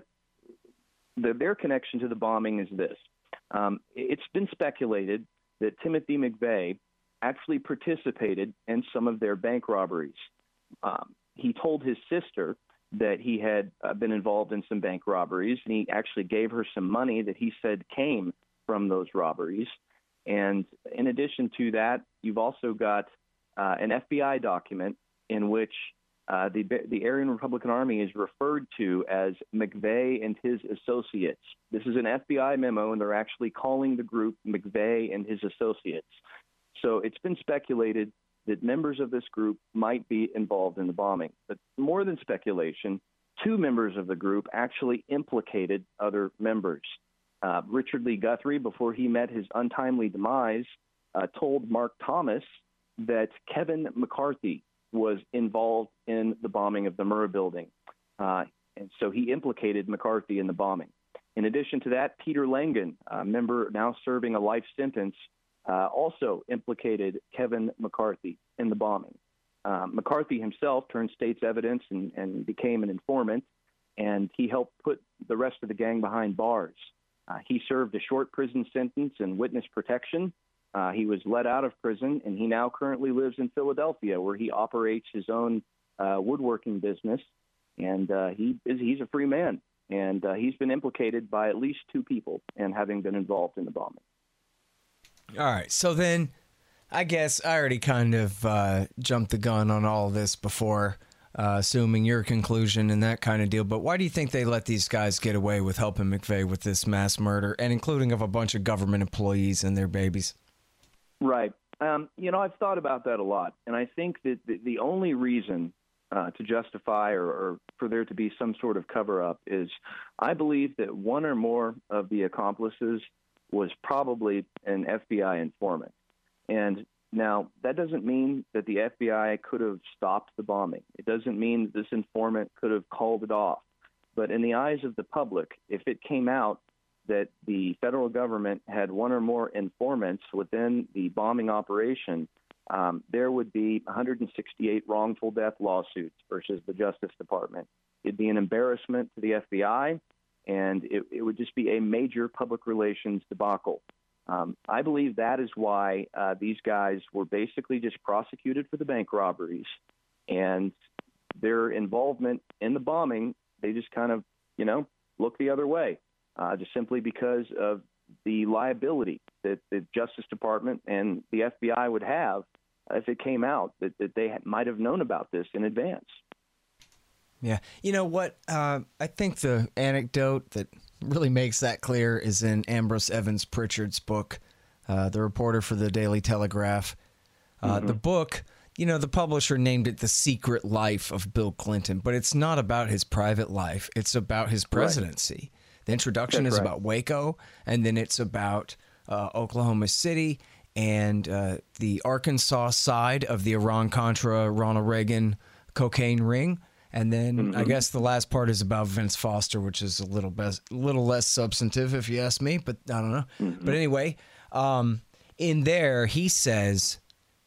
the, their connection to the bombing is this. Um, it's been speculated that Timothy McVeigh actually participated in some of their bank robberies. Um, he told his sister that he had uh, been involved in some bank robberies, and he actually gave her some money that he said came from those robberies. And in addition to that, you've also got uh, an F B I document in which uh, the the Aryan Republican Army is referred to as McVeigh and his associates. This is an F B I memo, and they're actually calling the group McVeigh and his associates. So it's been speculated that members of this group might be involved in the bombing. But more than speculation, two members of the group actually implicated other members. Uh, Richard Lee Guthrie, before he met his untimely demise, uh, told Mark Thomas that Kevin McCarthy was involved in the bombing of the Murrah building. Uh, and so he implicated McCarthy in the bombing. In addition to that, Peter Langan, a member now serving a life sentence, uh, also implicated Kevin McCarthy in the bombing. Uh, McCarthy himself turned state's evidence and, and became an informant, and he helped put the rest of the gang behind bars. Uh, he served a short prison sentence and witness protection. Uh, he was let out of prison, and he now currently lives in Philadelphia, where he operates his own uh, woodworking business, and uh, he is, he's a free man. And uh, he's been implicated by at least two people in having been involved in the bombing. All right, so then I guess I already kind of uh, jumped the gun on all of this before, uh, assuming your conclusion and that kind of deal. But why do you think they let these guys get away with helping McVeigh with this mass murder, and including of a bunch of government employees and their babies? Right. Um, you know, I've thought about that a lot, and I think that the, the only reason uh, to justify or, or for there to be some sort of cover-up is I believe that one or more of the accomplices was probably an F B I informant. And now, that doesn't mean that the F B I could have stopped the bombing. It doesn't mean that this informant could have called it off. But in the eyes of the public, if it came out that the federal government had one or more informants within the bombing operation, um, there would be one hundred sixty-eight wrongful death lawsuits versus the Justice Department. It'd be an embarrassment to the F B I, and it, it would just be a major public relations debacle. Um, I believe that is why uh, these guys were basically just prosecuted for the bank robberies, and their involvement in the bombing, they just kind of, you know, look the other way, uh, just simply because of the liability that the Justice Department and the F B I would have if it came out that, that they might have known about this in advance. Yeah. You know what? Uh, I think the anecdote that really makes that clear is in Ambrose Evans Pritchard's book, uh, The Reporter for the Daily Telegraph. Uh, mm-hmm. The book, you know, the publisher named it The Secret Life of Bill Clinton, but it's not about his private life. It's about his presidency. Right. The introduction That's is right. about Waco, and then it's about uh, Oklahoma City and uh, the Arkansas side of the Iran-Contra, Ronald Reagan cocaine ring. And then mm-hmm. I guess the last part is about Vince Foster, which is a little best, little less substantive, if you ask me. But I don't know. Mm-hmm. But anyway, um, in there he says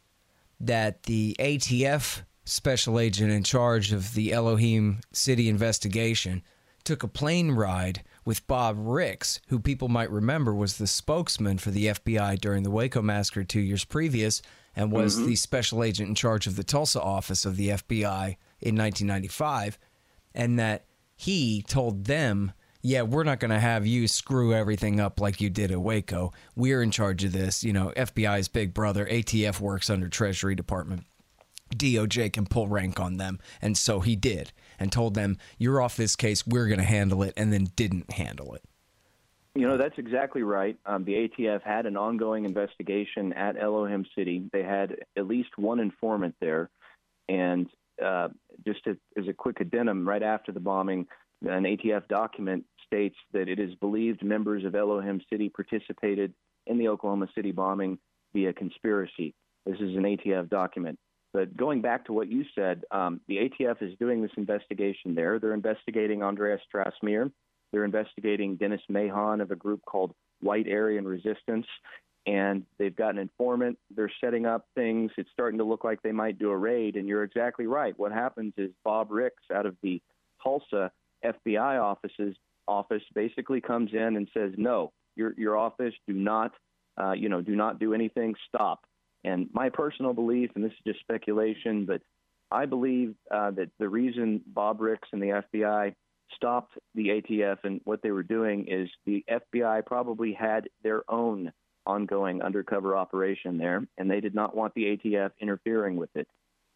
that the A T F special agent in charge of the Elohim City investigation took a plane ride with Bob Ricks, who people might remember was the spokesman for the F B I during the Waco massacre two years previous, and was mm-hmm. the special agent in charge of the Tulsa office of the F B I in nineteen ninety-five, and that he told them, yeah, we're not going to have you screw everything up like you did at Waco. We're in charge of this. You know, F B I's big brother, A T F works under Treasury Department. D O J can pull rank on them. And so he did, and told them, you're off this case, we're going to handle it, and then didn't handle it. You know, that's exactly right. Um, the A T F had an ongoing investigation at Elohim City. They had at least one informant there, and Uh, just to, as a quick addendum, right after the bombing, an A T F document states that it is believed members of Elohim City participated in the Oklahoma City bombing via conspiracy. This is an A T F document. But going back to what you said, um, the A T F is doing this investigation there. They're investigating Andreas Strassmeer. They're investigating Dennis Mahon of a group called White Aryan Resistance. And they've got an informant. They're setting up things. It's starting to look like they might do a raid. And you're exactly right. What happens is Bob Ricks out of the Tulsa F B I offices office basically comes in and says, no, your your office, do not, uh, you know, do not do anything. Stop. And my personal belief, and this is just speculation, but I believe uh, that the reason Bob Ricks and the F B I stopped the A T F and what they were doing is the F B I probably had their own ongoing undercover operation there, and they did not want the A T F interfering with it.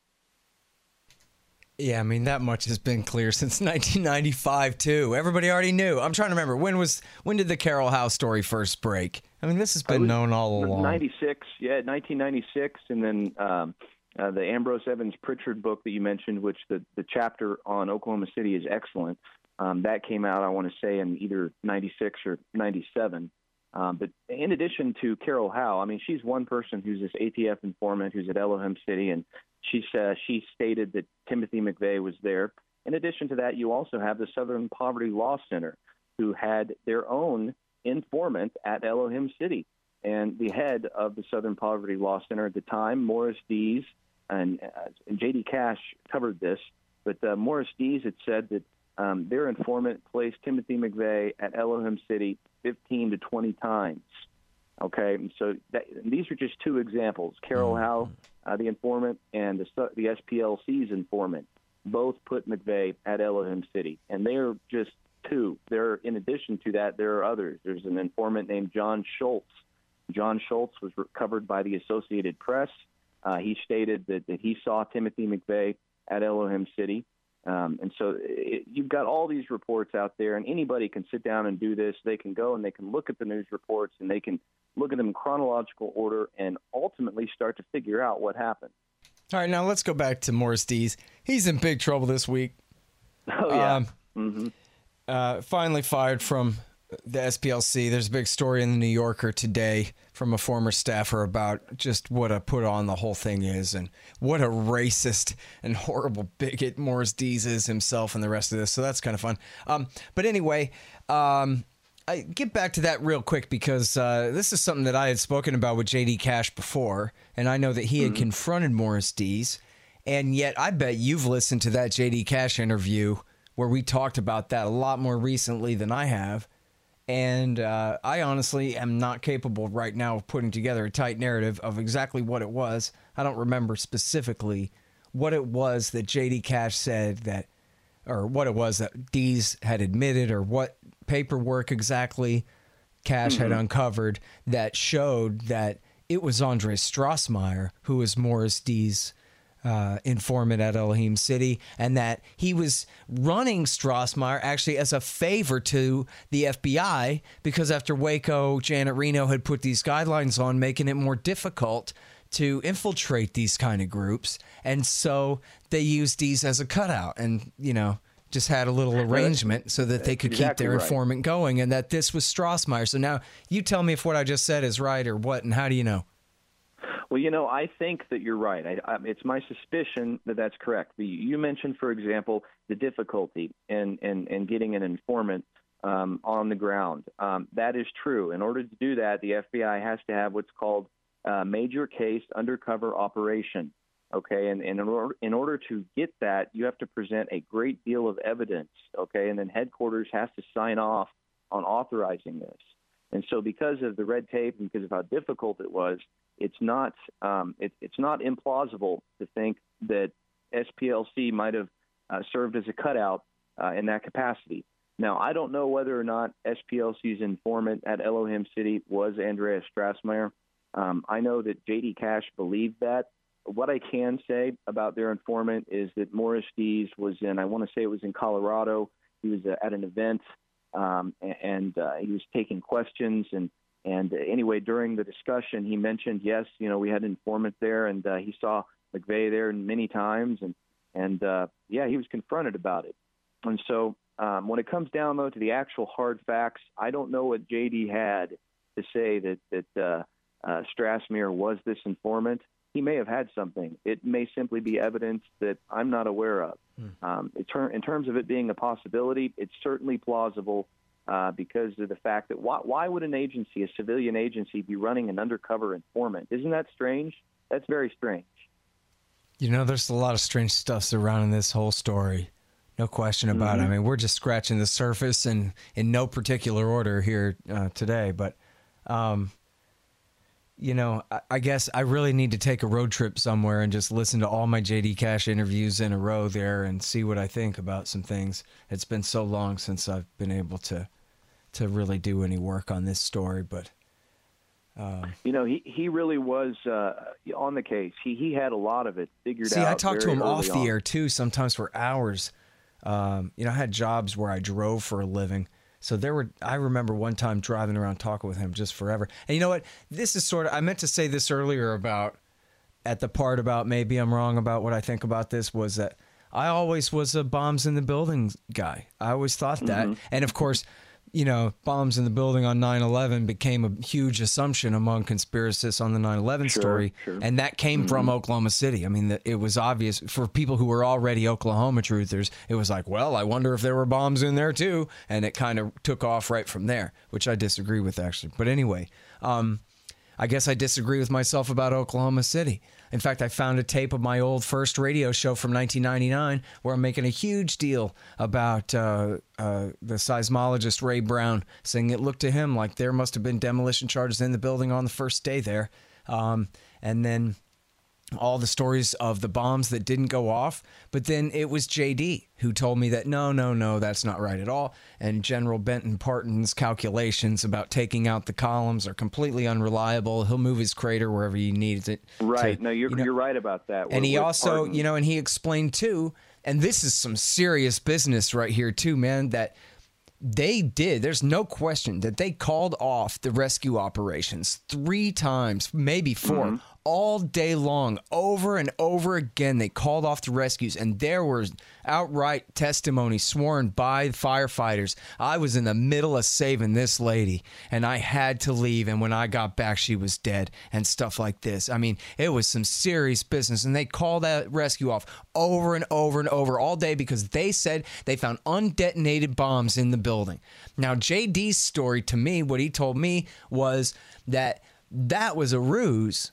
Yeah, I mean, that much has been clear since nineteen ninety-five, too. Everybody already knew. I'm trying to remember, when was when did the Carol Howe story first break? I mean, this has been known all along. ninety-six, yeah, nineteen ninety-six, and then um, uh, the Ambrose Evans Pritchard book that you mentioned, which the, the chapter on Oklahoma City is excellent. Um, that came out, I want to say, in either ninety-six or ninety-seven. Um, but in addition to Carol Howe, I mean, she's one person who's this A T F informant who's at Elohim City, and she uh, she stated that Timothy McVeigh was there. In addition to that, you also have the Southern Poverty Law Center, who had their own informant at Elohim City. And the head of the Southern Poverty Law Center at the time, Morris Dees, and, uh, and J D Cash covered this, but uh, Morris Dees had said that um, their informant placed Timothy McVeigh at Elohim City fifteen to twenty times. Okay, and so that, and these are just two examples. Carol Howe, uh, the informant, and the, the S P L C's informant both put McVeigh at Elohim City, and they are just two. There, in addition to that, there are others. There's an informant named John Schultz. John Schultz was covered by the Associated Press. Uh, he stated that, that he saw Timothy McVeigh at Elohim City. Um, and so it, you've got all these reports out there, and anybody can sit down and do this. They can go and they can look at the news reports, and they can look at them in chronological order and ultimately start to figure out what happened. All right, now let's go back to Morris Dees. He's in big trouble this week. Oh, yeah. Um, mm-hmm. uh, finally fired from the S P L C. There's a big story in the New Yorker today from a former staffer about just what a put on the whole thing is and what a racist and horrible bigot Morris Dees is himself and the rest of this. So that's kind of fun. Um, but anyway, um, I get back to that real quick because uh, this is something that I had spoken about with J D Cash before, and I know that he had mm-hmm. confronted Morris Dees, and yet I bet you've listened to that J D Cash interview where we talked about that a lot more recently than I have. And uh, I honestly am not capable right now of putting together a tight narrative of exactly what it was. I don't remember specifically what it was that J D Cash said that, or what it was that Dees had admitted, or what paperwork exactly Cash mm-hmm. had uncovered that showed that it was Andre Strassmeyer who was Morris Dees' Uh, informant at Elohim City, and that he was running Strassmeyer actually as a favor to the F B I because after Waco, Janet Reno had put these guidelines on, making it more difficult to infiltrate these kind of groups, and so they used these as a cutout and, you know, just had a little arrangement so that they could exactly keep their right. informant going, and that this was Strassmeyer. So now you tell me if what I just said is right or what, and how do you know? Well, you know, I think that you're right. I, I, it's my suspicion that that's correct. The, you mentioned, for example, the difficulty in, in, in getting an informant um, on the ground. Um, that is true. In order to do that, the F B I has to have what's called a major case undercover operation. Okay, and, and in, order, in order to get that, you have to present a great deal of evidence. Okay, and then headquarters has to sign off on authorizing this. And so because of the red tape and because of how difficult it was, it's not um, it, it's not implausible to think that S P L C might have uh, served as a cutout uh, in that capacity. Now, I don't know whether or not S P L C's informant at Elohim City was Andreas Strassmeyer. Um, I know that J D Cash believed that. What I can say about their informant is that Morris Dees was in, I want to say it was in Colorado. He was uh, at an event, um, and uh, he was taking questions. And, and anyway, during the discussion, he mentioned, yes, you know, we had an informant there, and uh, he saw McVeigh there many times. And, and uh, yeah, he was confronted about it. And so um, when it comes down, though, to the actual hard facts, I don't know what J D had to say that, that uh, uh, Strassmeyer was this informant. He may have had something. It may simply be evidence that I'm not aware of. Hmm. Um, in, ter- in terms of it being a possibility, it's certainly plausible uh, because of the fact that why, why would an agency, a civilian agency, be running an undercover informant? Isn't that strange? That's very strange. You know, there's a lot of strange stuff surrounding this whole story. No question about mm-hmm. it. I mean, we're just scratching the surface and in no particular order here uh, today. But, um, you know, I, I guess I really need to take a road trip somewhere and just listen to all my J D Cash interviews in a row there and see what I think about some things. It's been so long since I've been able to to really do any work on this story. But Um, you know, he, he really was uh, on the case. He he had a lot of it figured see, out. See, I talked to very him off on. the air, too, sometimes for hours. Um, you know, I had jobs where I drove for a living. So there were, I remember one time driving around talking with him just forever. And you know what? This is sort of, I meant to say this earlier about, at the part about maybe I'm wrong about what I think about this, was that I always was a bombs in the building guy. I always thought that. Mm-hmm. And of course, you know, bombs in the building on nine eleven became a huge assumption among conspiracists on the nine eleven sure, story. Sure. And that came mm-hmm. from Oklahoma City. I mean, the, it was obvious for people who were already Oklahoma truthers. It was like, well, I wonder if there were bombs in there too. And it kind of took off right from there, which I disagree with actually. But anyway, um, I guess I disagree with myself about Oklahoma City. In fact, I found a tape of my old first radio show from nineteen ninety-nine where I'm making a huge deal about uh, uh, the seismologist Ray Brown, saying it looked to him like there must have been demolition charges in the building on the first day there. Um, and then all the stories of the bombs that didn't go off. But then it was J D who told me that, no, no, no, that's not right at all. And General Benton Parton's calculations about taking out the columns are completely unreliable. He'll move his crater wherever he needs it. Right. To, no, you're, you know, you're right about that. And with, he with also, Parton. you know, and he explained too, and this is some serious business right here too, man, that they did. There's no question that they called off the rescue operations three times, maybe four, mm-hmm. all day long, over and over again. They called off the rescues, and there was outright testimony sworn by firefighters. I was in the middle of saving this lady, and I had to leave, and when I got back, she was dead, and stuff like this. I mean, it was some serious business, and they called that rescue off over and over and over all day because they said they found undetonated bombs in the building. Now, J D's story to me, what he told me was that that was a ruse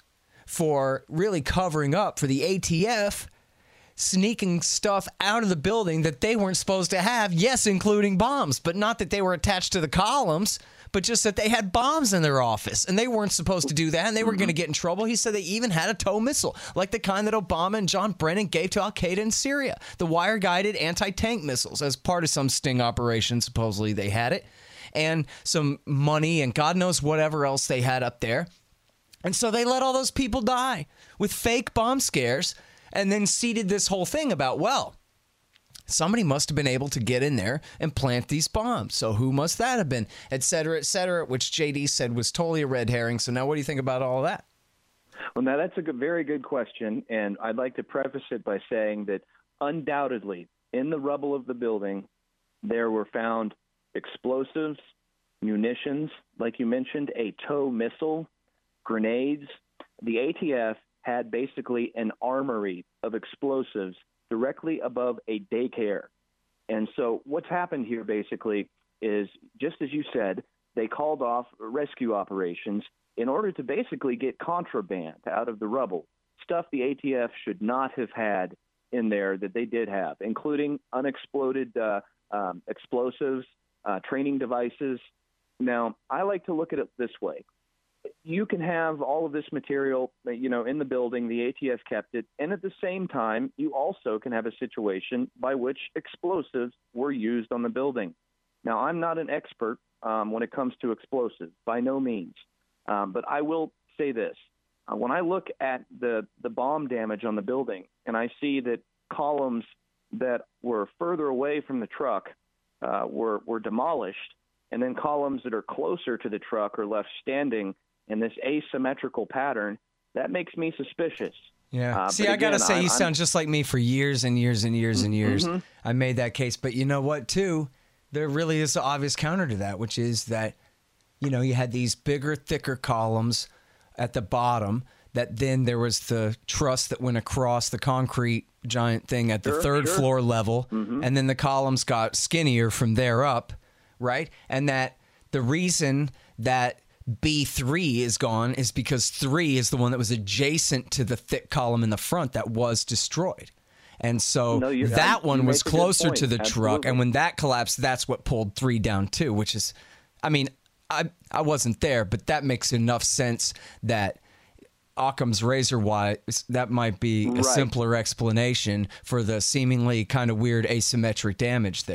for really covering up for the A T F sneaking stuff out of the building that they weren't supposed to have, yes, including bombs, but not that they were attached to the columns, but just that they had bombs in their office, and they weren't supposed to do that, and they were mm-hmm. going to get in trouble. He said they even had a tow missile, like the kind that Obama and John Brennan gave to al-Qaeda in Syria, the wire-guided anti-tank missiles, as part of some sting operation, supposedly they had it, and some money and God knows whatever else they had up there. And so they let all those people die with fake bomb scares and then seeded this whole thing about, well, somebody must have been able to get in there and plant these bombs. So who must that have been, et cetera, et cetera, which J D said was totally a red herring. So now what do you think about all that? Well, now that's a good, very good question. And I'd like to preface it by saying that undoubtedly in the rubble of the building, there were found explosives, munitions, like you mentioned, a tow missile, grenades. The A T F had basically an armory of explosives directly above a daycare. And so what's happened here basically is, just as you said, they called off rescue operations in order to basically get contraband out of the rubble, stuff the A T F should not have had in there that they did have, including unexploded uh, um, explosives, uh, training devices. Now, I like to look at it this way. You can have all of this material, you know, in the building, the A T F kept it, and at the same time, you also can have a situation by which explosives were used on the building. Now, I'm not an expert um, when it comes to explosives, by no means, um, but I will say this. Uh, when I look at the, the bomb damage on the building, and I see that columns that were further away from the truck uh, were, were demolished, and then columns that are closer to the truck are left standing in this asymmetrical pattern, that makes me suspicious. Yeah. Uh, See, I got to say, I'm, you I'm, sound just like me for years and years and years and years. Mm-hmm. I made that case. But you know what, too? There really is an obvious counter to that, which is that, you know, you had these bigger, thicker columns at the bottom, that then there was the truss that went across the concrete giant thing at the sure, third sure. floor level, mm-hmm. and then the columns got skinnier from there up, right? And that the reason that B three is gone is because three is the one that was adjacent to the thick column in the front that was destroyed. And so no, that I, one was closer to the Absolutely. truck. And when that collapsed, that's what pulled three down too, which is, I mean, I I wasn't there, but that makes enough sense that Occam's razor wise, that might be a right. simpler explanation for the seemingly kind of weird asymmetric damage there.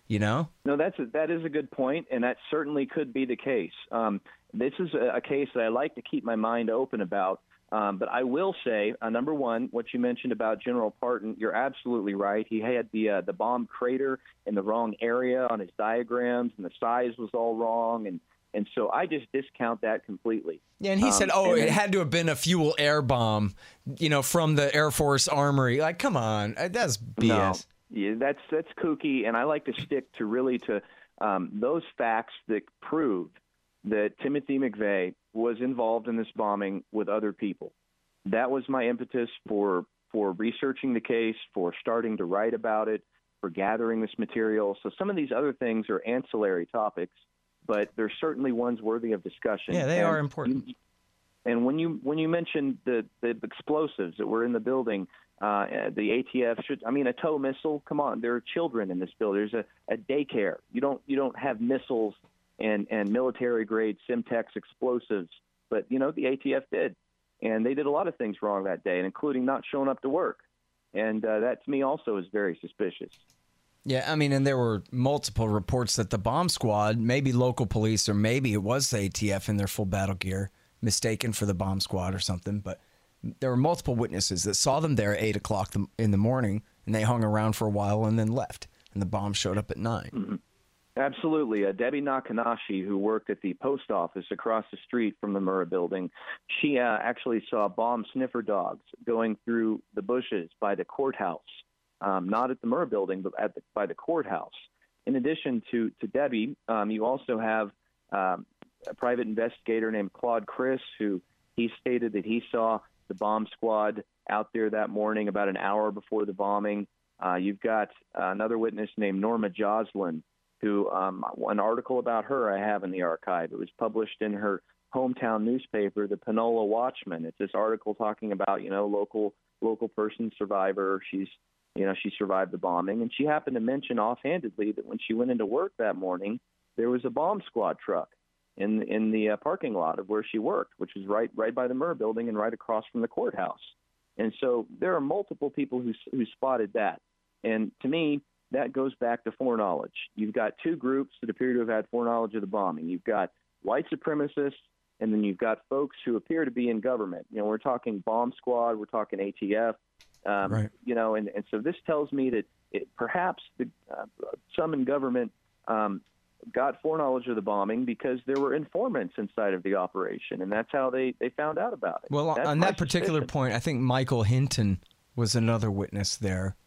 You know? No, that's a, that is a good point, and that certainly could be the case. Um, this is a, a case that I like to keep my mind open about. Um, but I will say, uh, number one, what you mentioned about General Parton, you're absolutely right. He had the uh, the bomb crater in the wrong area on his diagrams, and the size was all wrong, and and so I just discount that completely. Yeah, and he um, said, "Oh, and it then, had to have been a fuel air bomb, you know, from the Air Force Armory." Like, come on, that's B S. No, yeah, that's that's kooky, and I like to stick to really to um, those facts that prove that Timothy McVeigh was involved in this bombing with other people. That was my impetus for for researching the case, for starting to write about it, for gathering this material. So some of these other things are ancillary topics, but they're certainly ones worthy of discussion. Yeah, they and are important. You, and when you when you mentioned the, the explosives that were in the building, uh, the A T F should, I mean, a tow missile. Come on, there are children in this building. There's a, a daycare. You don't you don't have missiles and and military grade Simtex explosives, but you know the A T F did, and they did a lot of things wrong that day, and including not showing up to work, and uh, that to me also is very suspicious. Yeah, I mean, and there were multiple reports that the bomb squad, maybe local police, or maybe it was the A T F in their full battle gear, mistaken for the bomb squad or something. But there were multiple witnesses that saw them there at eight o'clock in the morning, and they hung around for a while and then left. And the bomb showed up at nine. Mm-hmm. Absolutely. Uh, Debbie Nakanashi, who worked at the post office across the street from the Murrah building, she uh, actually saw bomb sniffer dogs going through the bushes by the courthouse. Um, not at the Murrah building, but at the, by the courthouse. In addition to, to Debbie, um, you also have um, a private investigator named Claude Chris, who he stated that he saw the bomb squad out there that morning about an hour before the bombing. Uh, you've got uh, another witness named Norma Joslin, who um, an article about her I have in the archive. It was published in her hometown newspaper, the Panola Watchman. It's this article talking about, you know, local local person survivor. She's You know, she survived the bombing, and she happened to mention offhandedly that when she went into work that morning, there was a bomb squad truck in in the uh, parking lot of where she worked, which was right right by the Murrah building and right across from the courthouse. And so there are multiple people who who spotted that. And to me, that goes back to foreknowledge. You've got two groups that appear to have had foreknowledge of the bombing. You've got white supremacists, and then you've got folks who appear to be in government. You know, we're talking bomb squad, we're talking A T F. Um, right. You know, and, and so this tells me that it, perhaps the, uh, some in government um, got foreknowledge of the bombing because there were informants inside of the operation, and that's how they, they found out about it. Well, that's on that particular suspicion. point, I think Michael Hinton was another witness there.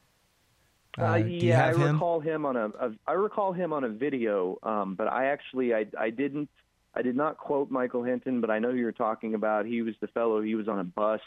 Uh, Uh, do you yeah, I have him? recall him on a, a I recall him on a video, um, but I actually I, I didn't I did not quote Michael Hinton, but I know who you're talking about. He was the fellow. He was on a bus,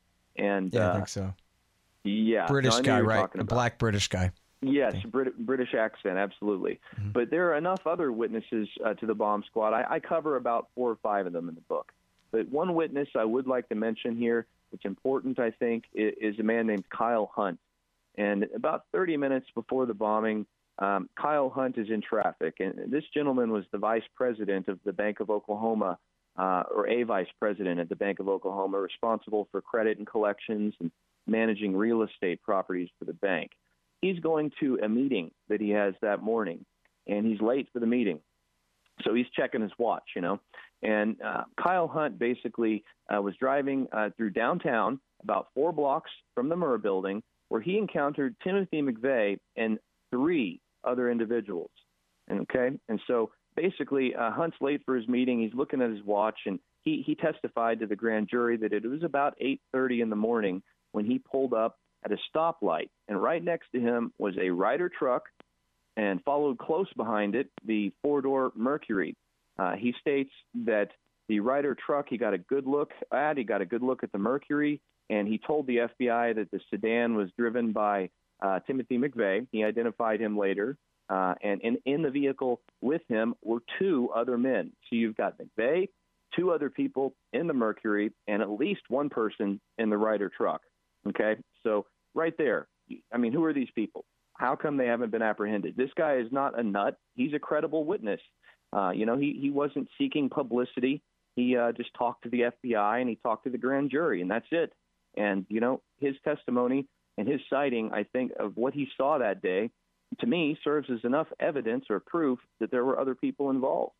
and Yeah, uh, I think so. yeah, British no, I know guy, who you're right? talking A about. black British guy. Yes, Brit- British accent, absolutely. Mm-hmm. But there are enough other witnesses uh, to the bomb squad. I, I cover about four or five of them in the book. But one witness I would like to mention here, which is important, I think, is, is a man named Kyle Hunt. And about thirty minutes before the bombing, um, Kyle Hunt is in traffic. And this gentleman was the vice president of the Bank of Oklahoma, uh, or a vice president at the Bank of Oklahoma, responsible for credit and collections and managing real estate properties for the bank. He's going to a meeting that he has that morning, and he's late for the meeting. So he's checking his watch, you know. And uh, Kyle Hunt basically uh, was driving uh, through downtown about four blocks from the Murrah building, where he encountered Timothy McVeigh and three other individuals. And, okay, and so basically uh, Hunt's late for his meeting. He's looking at his watch, and he, he testified to the grand jury that it was about eight thirty in the morning when he pulled up at a stoplight, and right next to him was a Ryder truck, and followed close behind it the four-door Mercury. Uh, he states that the Ryder truck, he got a good look at, he got a good look at the Mercury, and he told the F B I that the sedan was driven by uh, Timothy McVeigh. He identified him later, uh, and in, in the vehicle with him were two other men. So you've got McVeigh, two other people in the Mercury, and at least one person in the Ryder truck. Okay, so right there, I mean, who are these people? How come they haven't been apprehended? This guy is not a nut. He's a credible witness. Uh, you know, he, he wasn't seeking publicity. He uh, just talked to the F B I and he talked to the grand jury, and that's it. And, you know, his testimony and his citing, I think, of what he saw that day to me, serves as enough evidence or proof that there were other people involved.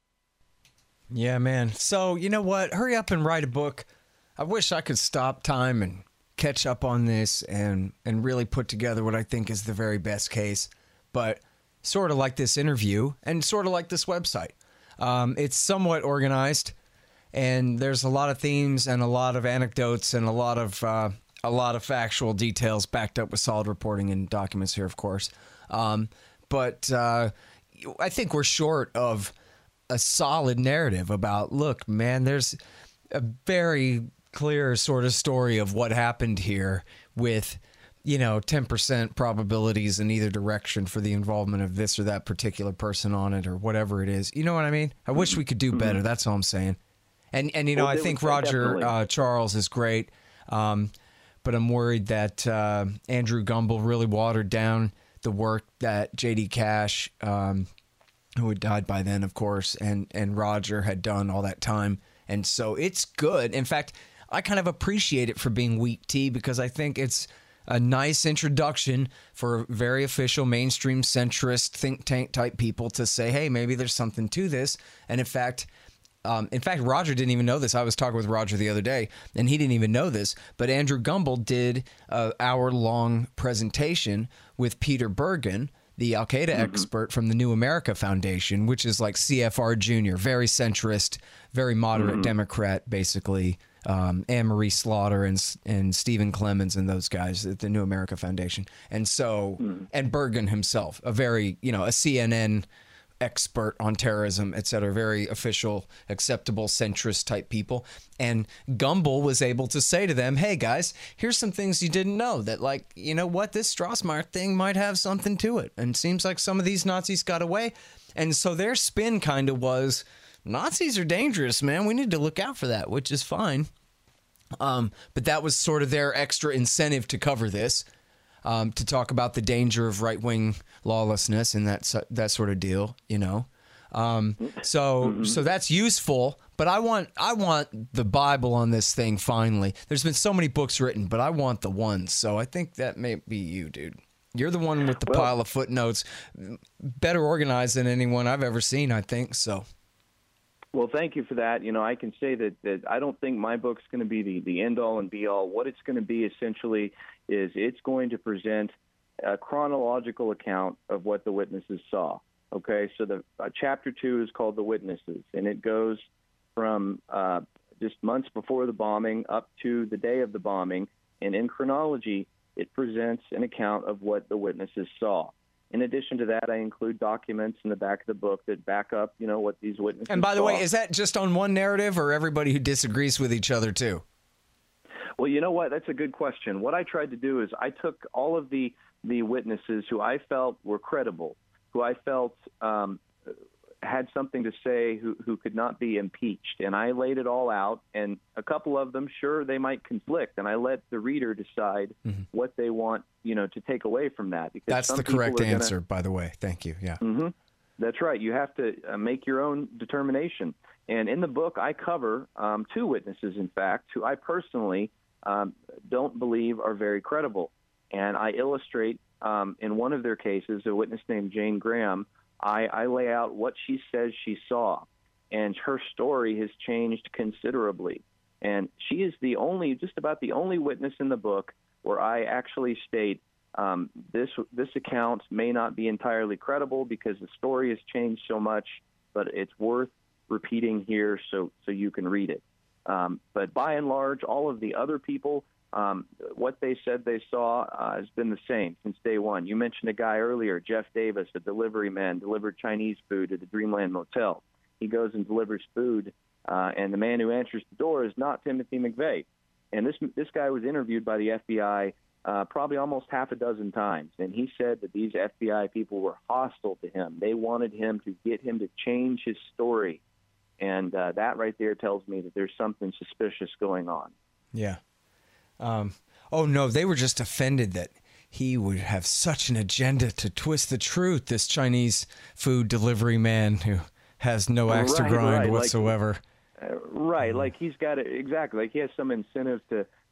Yeah, man. So, you know what? Hurry up and write a book. I wish I could stop time and catch up on this and, and really put together what I think is the very best case. But sort of like this interview and sort of like this website. Um, it's somewhat organized, and there's a lot of themes and a lot of anecdotes and a lot of uh, a lot of factual details backed up with solid reporting and documents here, of course. Um, but uh, I think we're short of a solid narrative about, look, man, there's a very clear sort of story of what happened here with, you know, ten percent probabilities in either direction for the involvement of this or that particular person on it or whatever it is. You know what I mean? I wish we could do better. That's all I'm saying. And, and you know, well, I think Roger uh, Charles is great, um, but I'm worried that uh, Andrew Gumbel really watered down the work that J D Cash, um, who had died by then, of course, and, and Roger had done all that time. And so it's good. In fact, I kind of appreciate it for being weak tea because I think it's a nice introduction for very official, mainstream, centrist, think tank type people to say, hey, maybe there's something to this. And in fact, um, in fact, Roger didn't even know this. I was talking with Roger the other day, and he didn't even know this. But Andrew Gumbel did an hour-long presentation with Peter Bergen, the Al-Qaeda mm-hmm. expert from the New America Foundation, which is like C F R Junior, very centrist, very moderate mm-hmm. Democrat, basically. Um, Anne-Marie Slaughter and and Stephen Clemens and those guys at the New America Foundation. And so, mm. and Bergen himself, a very, you know, a C N N expert on terrorism, et cetera, very official, acceptable, centrist type people. And Gumbel was able to say to them, hey guys, here's some things you didn't know that, like, you know what, this Strassmeyer thing might have something to it. And it seems like some of these Nazis got away. And so their spin kind of was, Nazis are dangerous, man. We need to look out for that, which is fine. Um, but that was sort of their extra incentive to cover this, um, to talk about the danger of right-wing lawlessness and that that sort of deal, you know. Um, so mm-hmm. so that's useful. But I want I want the Bible on this thing. Finally, there's been so many books written, but I want the ones. So I think that may be you, dude. You're the one with the well, pile of footnotes, better organized than anyone I've ever seen, I think. So. Well, thank you for that. You know, I can say that, that I don't think my book's going to be the, the end-all and be-all. What it's going to be essentially is it's going to present a chronological account of what the witnesses saw. Okay, so the uh, chapter two is called The Witnesses, and it goes from uh, just months before the bombing up to the day of the bombing, and in chronology, it presents an account of what the witnesses saw. In addition to that, I include documents in the back of the book that back up, you know, what these witnesses And by the saw. way, is that just on one narrative or everybody who disagrees with each other too? Well, you know what? That's a good question. What I tried to do is I took all of the, the witnesses who I felt were credible, who I felt um, had something to say, who, who could not be impeached. And I laid it all out. And a couple of them, sure, they might conflict. And I let the reader decide mm-hmm. what they want, you know, to take away from that. Because that's the correct answer, gonna... by the way. Thank you. Yeah. Mm-hmm. That's right. You have to uh, make your own determination. And in the book, I cover um, two witnesses, in fact, who I personally um, don't believe are very credible. And I illustrate um, in one of their cases, a witness named Jane Graham, I, I lay out what she says she saw, and her story has changed considerably. And she is the only, just about the only witness in the book where I actually state um, this this account may not be entirely credible because the story has changed so much, but it's worth repeating here so, so you can read it. Um, but by and large, all of the other people, Um, what they said they saw uh, has been the same since day one. You mentioned a guy earlier, Jeff Davis, a delivery man, delivered Chinese food at the Dreamland Motel. He goes and delivers food, uh, and the man who answers the door is not Timothy McVeigh. And this this guy was interviewed by the F B I uh, probably almost half a dozen times, and he said that these F B I people were hostile to him. They wanted him to get him to change his story, and uh, that right there tells me that there's something suspicious going on. Yeah. Um, oh, no, they were just offended that he would have such an agenda to twist the truth, this Chinese food delivery man who has no axe right, to grind right. whatsoever. Like, uh, right, like he's got it, exactly, like he has some incentive to,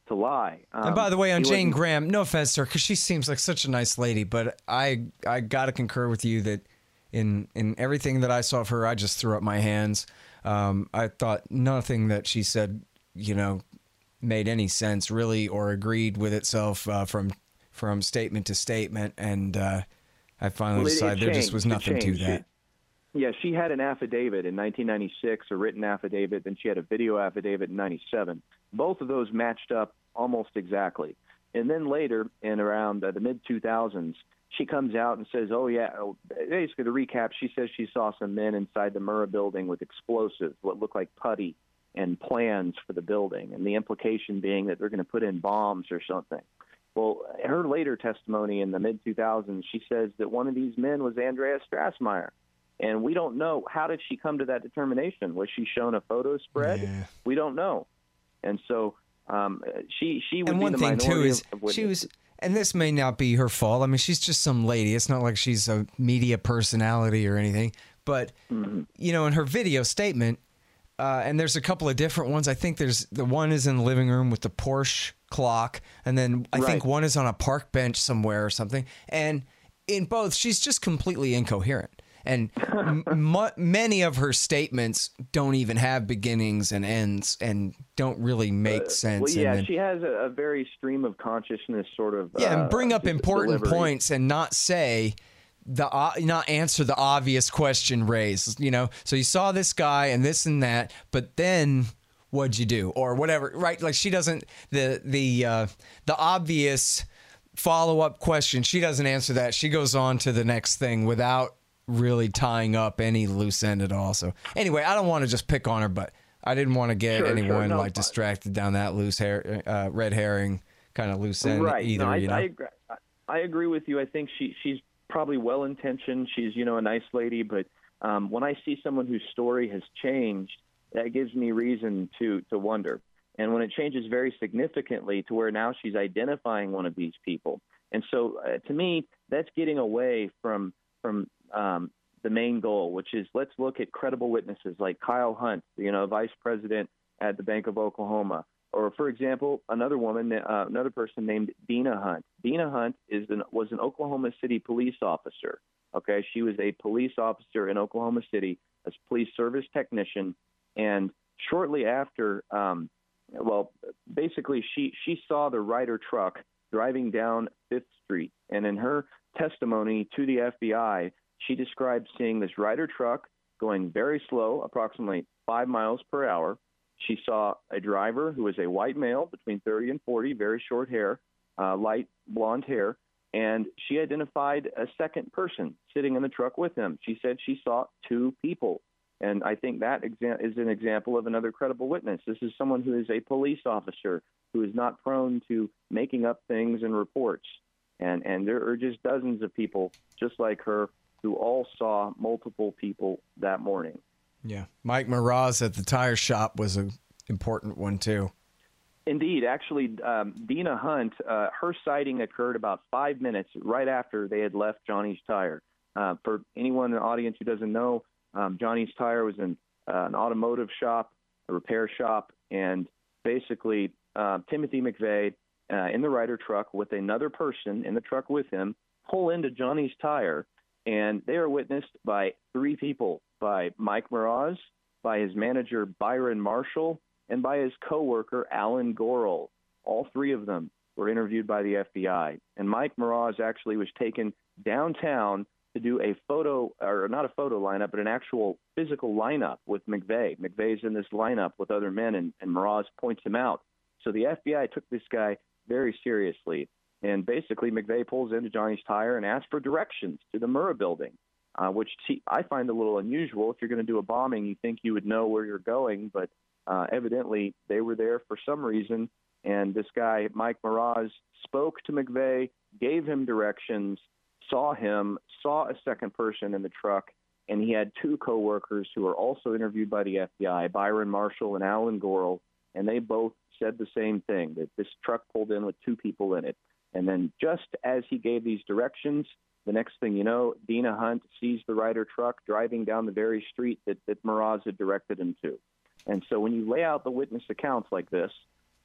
to lie. Um, and by the way, on he Jane wasn't- Graham, no offense to her, because she seems like such a nice lady, but I I got to concur with you that in in everything that I saw of her, I just threw up my hands. Um, I thought nothing that she said, you know, made any sense really, or agreed with itself uh, from from statement to statement, and uh, I finally Well, it- it decided there just was changed. It nothing to changed. that. Yeah, she had an affidavit in nineteen ninety-six, a written affidavit, then she had a video affidavit in ninety-seven. Both of those matched up almost exactly. And then later, in around uh, the mid two thousands, she comes out and says, oh, yeah, oh, basically to recap, she says she saw some men inside the Murrah building with explosives, what looked like putty, and plans for the building, and the implication being that they're going to put in bombs or something. Well, her later testimony in the mid two thousands, she says that one of these men was Andreas Strassmeyer. And we don't know, how did she come to that determination? Was she shown a photo spread? Yeah. We don't know. And so um, she she would And be one the thing minority too is of witnesses. she was, and this may not be her fault. I mean, she's just some lady. It's not like she's a media personality or anything. But Mm-hmm. you know, in her video statement, uh, and there's a couple of different ones. I think there's the one is in the living room with the Porsche clock, and then I think Right. one is on a park bench somewhere or something. And in both, she's just completely incoherent. And m- mu- many of her statements don't even have beginnings and ends, and don't really make sense. Well, yeah, and then, she has a, a very stream of consciousness sort of. yeah, uh, and bring up just important delivery. points and not say the uh, not answer the obvious question raised. You know, so you saw this guy and this and that, but then what'd you do or whatever? Right? Like she doesn't the the uh, the obvious follow up question. She doesn't answer that. She goes on to the next thing without really tying up any loose end at all. So anyway, I don't want to just pick on her, but I didn't want to get Sure, sure, anyone no, like fine. distracted down that loose hair, uh, red herring kind of loose end Right. either. No, I, you know, I, agree, I agree with you. I think she she's probably well intentioned. She's you know a nice lady, but um, when I see someone whose story has changed, that gives me reason to to wonder. And when it changes very significantly to where now she's identifying one of these people, and so uh, to me, that's getting away from from um, the main goal, which is let's look at credible witnesses like Kyle Hunt, you know, vice president at the Bank of Oklahoma. Or, for example, another woman, uh, another person named Dina Hunt. Dina Hunt is an, was an Oklahoma City police officer. Okay, she was a police officer in Oklahoma City, a police service technician, and shortly after, um, well, basically she she saw the Ryder truck driving down Fifth Street, and in her testimony to the F B I, she described seeing this Ryder truck going very slow, approximately five miles per hour. She saw a driver who was a white male between thirty and forty, very short hair, uh, light blonde hair, and she identified a second person sitting in the truck with him. She said she saw two people, and I think that exa- is an example of another credible witness. This is someone who is a police officer who is not prone to making up things in reports, and, and there are just dozens of people just like her who all saw multiple people that morning. yeah. Mike Mraz at the tire shop was an important one too. Indeed. Actually, um, Dina Hunt, uh, her sighting occurred about five minutes right after they had left Johnny's Tire. Uh, for anyone in the audience who doesn't know, um, Johnny's Tire was an, uh, an automotive shop, a repair shop, and basically uh, Timothy McVeigh uh, in the Ryder truck with another person in the truck with him pull into Johnny's Tire, and they are witnessed by three people, by Mike Mraz, by his manager Byron Marshall, and by his coworker Alan Gorel. All three of them were interviewed by the F B I. And Mike Mraz actually was taken downtown to do a photo, or not a photo lineup, but an actual physical lineup with McVeigh. McVeigh's in this lineup with other men, and, and Mraz points him out. So the F B I took this guy very seriously. And basically, McVeigh pulls into Johnny's Tire and asks for directions to the Murrah building, uh, which t- I find a little unusual. If you're going to do a bombing, you think you would know where you're going, but uh, evidently they were there for some reason. And this guy, Mike Mraz, spoke to McVeigh, gave him directions, saw him, saw a second person in the truck, and he had two coworkers who were also interviewed by the F B I, Byron Marshall and Alan Gorel, and they both said the same thing, that this truck pulled in with two people in it. And then just as he gave these directions, the next thing you know, Dina Hunt sees the Ryder truck driving down the very street that, that Mraz had directed him to. And so when you lay out the witness accounts like this,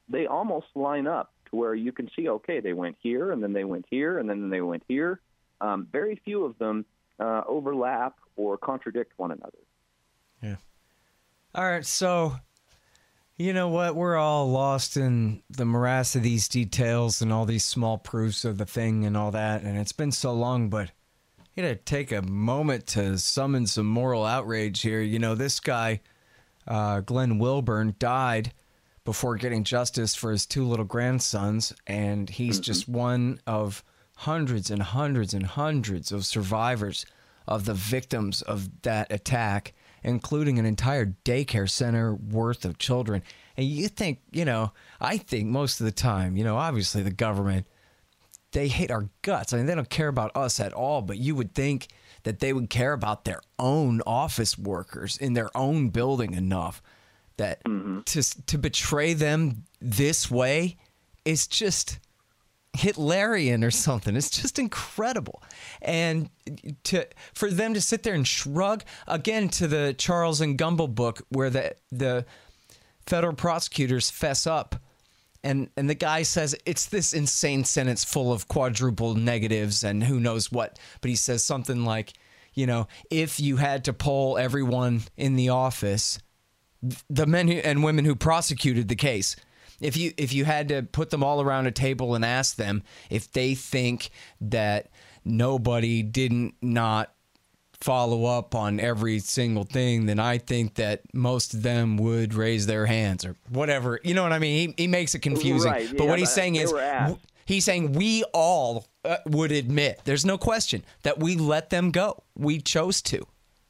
they almost line up to where you can see, okay, they went here, and then they went here, and then they went here. Um, very few of them uh, overlap or contradict one another. Yeah. All right, so you know what? We're all lost in the morass of these details and all these small proofs of the thing and all that, and it's been so long, but you gotta take a moment to summon some moral outrage here. You know, this guy, uh, Glenn Wilburn, died before getting justice for his two little grandsons, and he's mm-hmm. just one of hundreds and hundreds and hundreds of survivors of the victims of that attack, including an entire daycare center worth of children. And you think, you know, I think most of the time, you know, obviously the government, they hate our guts. I mean, they don't care about us at all, but you would think that they would care about their own office workers in their own building enough that mm-hmm. to to betray them this way is just Hitlerian or something. It's just incredible. And to for them to sit there and shrug, again, to the Charles and Gumbel book where the the federal prosecutors fess up, and and the guy says it's this insane sentence full of quadruple negatives and who knows what, but he says something like, you know, if you had to poll everyone in the office, the men who, and women who prosecuted the case, If you if you had to put them all around a table and ask them if they think that nobody didn't not follow up on every single thing, then I think that most of them would raise their hands or whatever. You know what I mean? He, he makes it confusing. Right. But yeah, what he's saying is he's saying we all uh, would admit, there's no question, that we let them go. We chose to.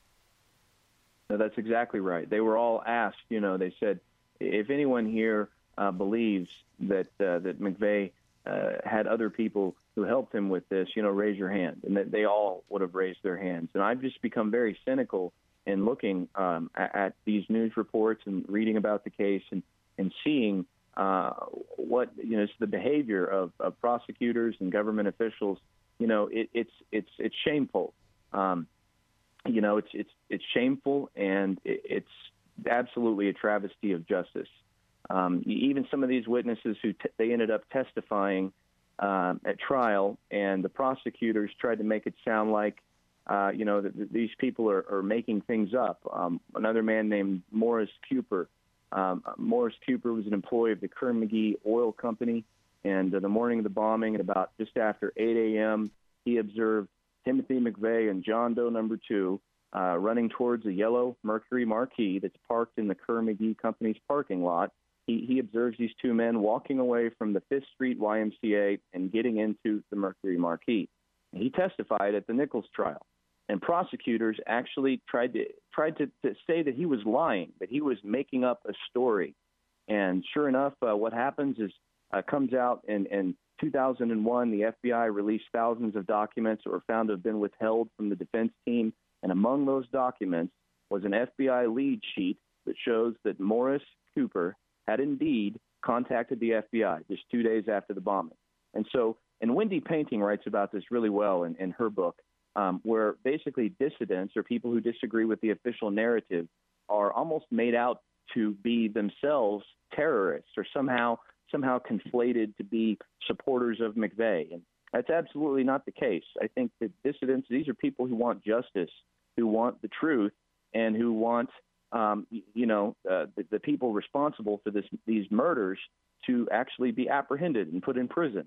No, that's exactly right. They were all asked, you know, they said, if anyone here Uh, believes that uh, that McVeigh uh, had other people who helped him with this, you know, raise your hand. And that they all would have raised their hands. And I've just become very cynical in looking um, at, at these news reports and reading about the case and, and seeing uh, what, you know, it's the behavior of, of prosecutors and government officials. You know, it, it's it's it's shameful. Um, you know, it's it's it's shameful, and it, it's absolutely a travesty of justice. Um, even some of these witnesses who t- they ended up testifying um, at trial, and the prosecutors tried to make it sound like, uh, you know, that, that these people are, are making things up. Um, another man named Morris Cooper. Um, Morris Cooper was an employee of the Kerr-McGee Oil Company, and uh, the morning of the bombing, at about just after eight a.m., he observed Timothy McVeigh and John Doe number two uh, running towards a yellow Mercury Marquis that's parked in the Kerr-McGee Company's parking lot. He, he observes these two men walking away from the Fifth Street Y M C A and getting into the Mercury Marquis. He testified at the Nichols trial, and prosecutors actually tried to tried to, to say that he was lying, that he was making up a story. And sure enough, uh, what happens is uh, comes out in, in two thousand one, the F B I released thousands of documents that were found to have been withheld from the defense team, and among those documents was an F B I lead sheet that shows that Morris Cooper had indeed contacted the F B I just two days after the bombing. And so, and Wendy Painting writes about this really well in, in her book, um, where basically dissidents or people who disagree with the official narrative are almost made out to be themselves terrorists or somehow somehow conflated to be supporters of McVeigh. And that's absolutely not the case. I think that dissidents, these are people who want justice, who want the truth, and who want Um, you know, uh, the, the people responsible for this, these murders to actually be apprehended and put in prison.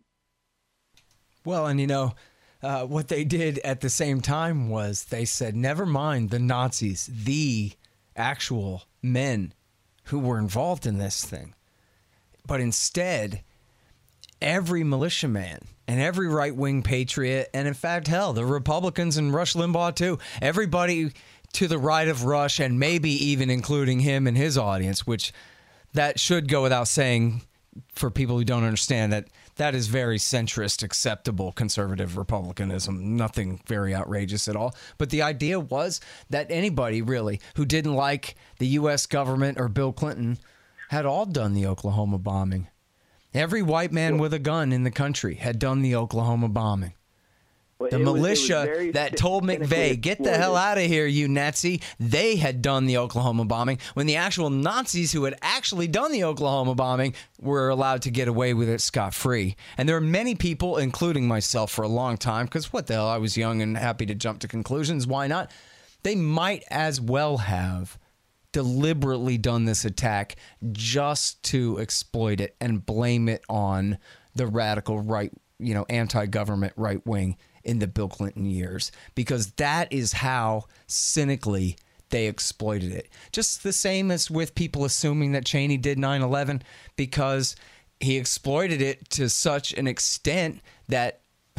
Well, and you know, uh, what they did at the same time was they said, never mind the Nazis, the actual men who were involved in this thing. But instead, every militiaman and every right-wing patriot, and in fact, hell, the Republicans and Rush Limbaugh too, everybody to the right of Rush, and maybe even including him and his audience, which that should go without saying for people who don't understand that that is very centrist, acceptable conservative republicanism, nothing very outrageous at all. But the idea was that anybody really who didn't like the U S government or Bill Clinton had all done the Oklahoma bombing. Every white man with a gun in the country had done the Oklahoma bombing. Well, The it was- it was militia very that cy- told cynically McVeigh, get the hell exploited. out of here, you Nazi. They had done the Oklahoma bombing when the actual Nazis who had actually done the Oklahoma bombing were allowed to get away with it scot-free. And there are many people, including myself for a long time, because what the hell, I was young and happy to jump to conclusions. Why not? They might as well have deliberately done this attack just to exploit it and blame it on the radical right, you know, anti-government right wing in the Bill Clinton years, because that is how cynically they exploited it. Just the same as with people assuming that Cheney did nine eleven, because he exploited it to such an extent that,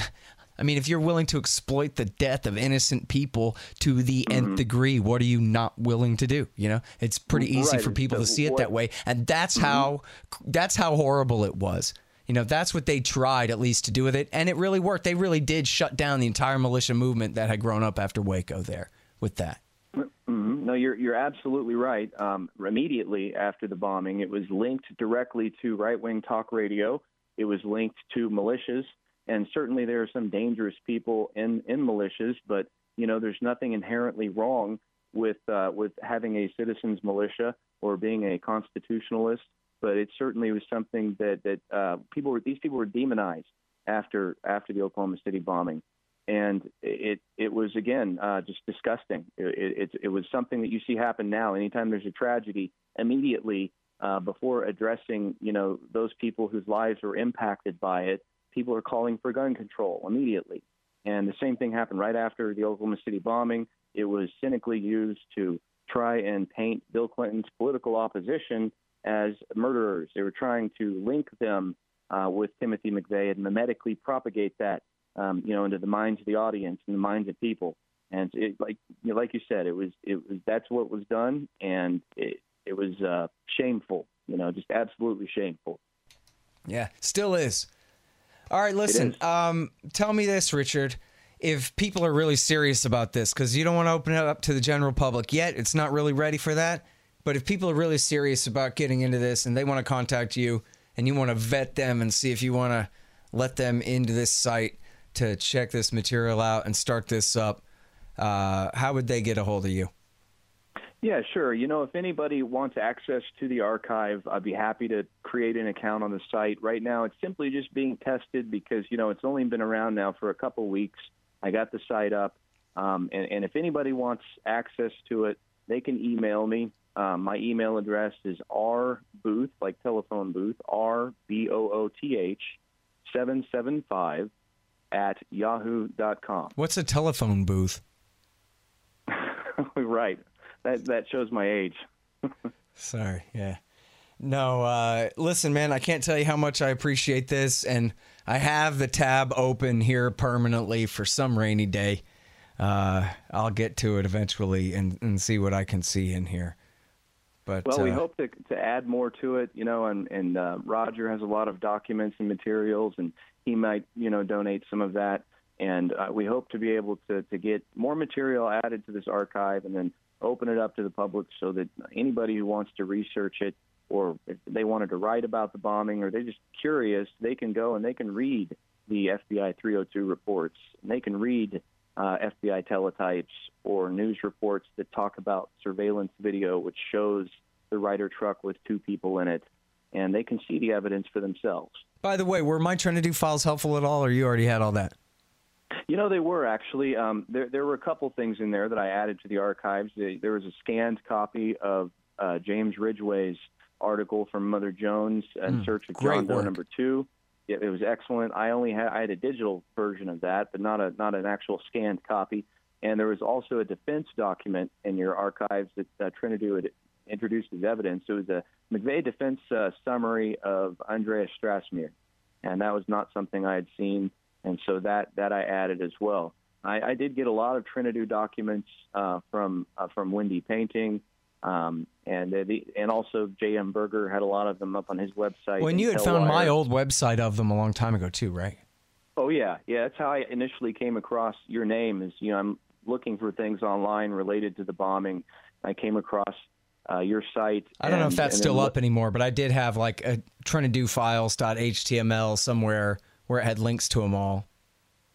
I mean, if you're willing to exploit the death of innocent people to the Mm-hmm. nth degree, what are you not willing to do? You know, it's pretty easy Right. for people to So see it what- that way. And that's Mm-hmm. how, that's how horrible it was. You know, that's what they tried at least to do with it. And it really worked. They really did shut down the entire militia movement that had grown up after Waco there with that. Mhm. No, you're you're absolutely right. Um, immediately after the bombing, it was linked directly to right-wing talk radio. It was linked to militias, and certainly there are some dangerous people in, in militias. But you know, there's nothing inherently wrong with uh, with having a citizens militia or being a constitutionalist. But it certainly was something that that uh, people were these people were demonized after after the Oklahoma City bombing. And it it was, again, uh, just disgusting. It, it, it was something that you see happen now. Anytime there's a tragedy, immediately uh, before addressing, you know, those people whose lives were impacted by it, people are calling for gun control immediately. And the same thing happened right after the Oklahoma City bombing. It was cynically used to try and paint Bill Clinton's political opposition as murderers. They were trying to link them uh, with Timothy McVeigh and mimetically propagate that. Um, you know, into the minds of the audience and the minds of people, and it, like you know, like you said, it was it was that's what was done, and it it was uh, shameful. You know, just absolutely shameful. Yeah, still is. All right, listen. Um, tell me this, Richard. If people are really serious about this, because you don't want to open it up to the general public yet, it's not really ready for that. But if people are really serious about getting into this and they want to contact you and you want to vet them and see if you want to let them into this site to check this material out and start this up, uh, how would they get a hold of you? Yeah, sure. You know, if anybody wants access to the archive, I'd be happy to create an account on the site. Right now, it's simply just being tested because, you know, it's only been around now for a couple weeks. I got the site up, um, and, and if anybody wants access to it, they can email me. Um, my email address is rbooth, like telephone booth, R B O O T H, seven seven five at yahoo dot com. What's a telephone booth? Right. That that shows my age. Sorry. Yeah. No, uh, listen, man, I can't tell you how much I appreciate this, and I have the tab open here permanently for some rainy day. Uh, I'll get to it eventually and, and see what I can see in here. But well, we uh, hope to to add more to it, you know, and, and uh, Roger has a lot of documents and materials, and he might, you know, donate some of that. And uh, we hope to be able to, to get more material added to this archive and then open it up to the public so that anybody who wants to research it, or if they wanted to write about the bombing, or they're just curious, they can go and they can read the F B I three oh two reports, and they can read uh, F B I teletypes or news reports that talk about surveillance video, which shows the Ryder truck with two people in it, and they can see the evidence for themselves. by the way, were my Trinity files helpful at all, or you already had all that? You know, they were actually. Um, there, there were a couple things in there that I added to the archives. They, there was a scanned copy of uh, James Ridgway's article from Mother Jones in Mm, search of great John Doe work. number two. It, it was excellent. I only had I had a digital version of that, but not a not an actual scanned copy. And there was also a defense document in your archives that uh, Trinity had introduced as evidence. It was a McVeigh defense uh, summary of Andreas Strassmere, and that was not something I had seen. And so that, that I added as well. I, I did get a lot of Trinity documents uh, from uh, from Wendy Painting, um, and the, and also J M Berger had a lot of them up on his website. When you had Intel found my Wire. old website of them a long time ago too, right? Oh yeah, yeah. That's how I initially came across your name. Is you know I'm looking for things online related to the bombing. I came across uh, your site. I don't know if and- that's and still then up anymore, but I did have like a trinityfiles dot H T M L somewhere where it had links to them all.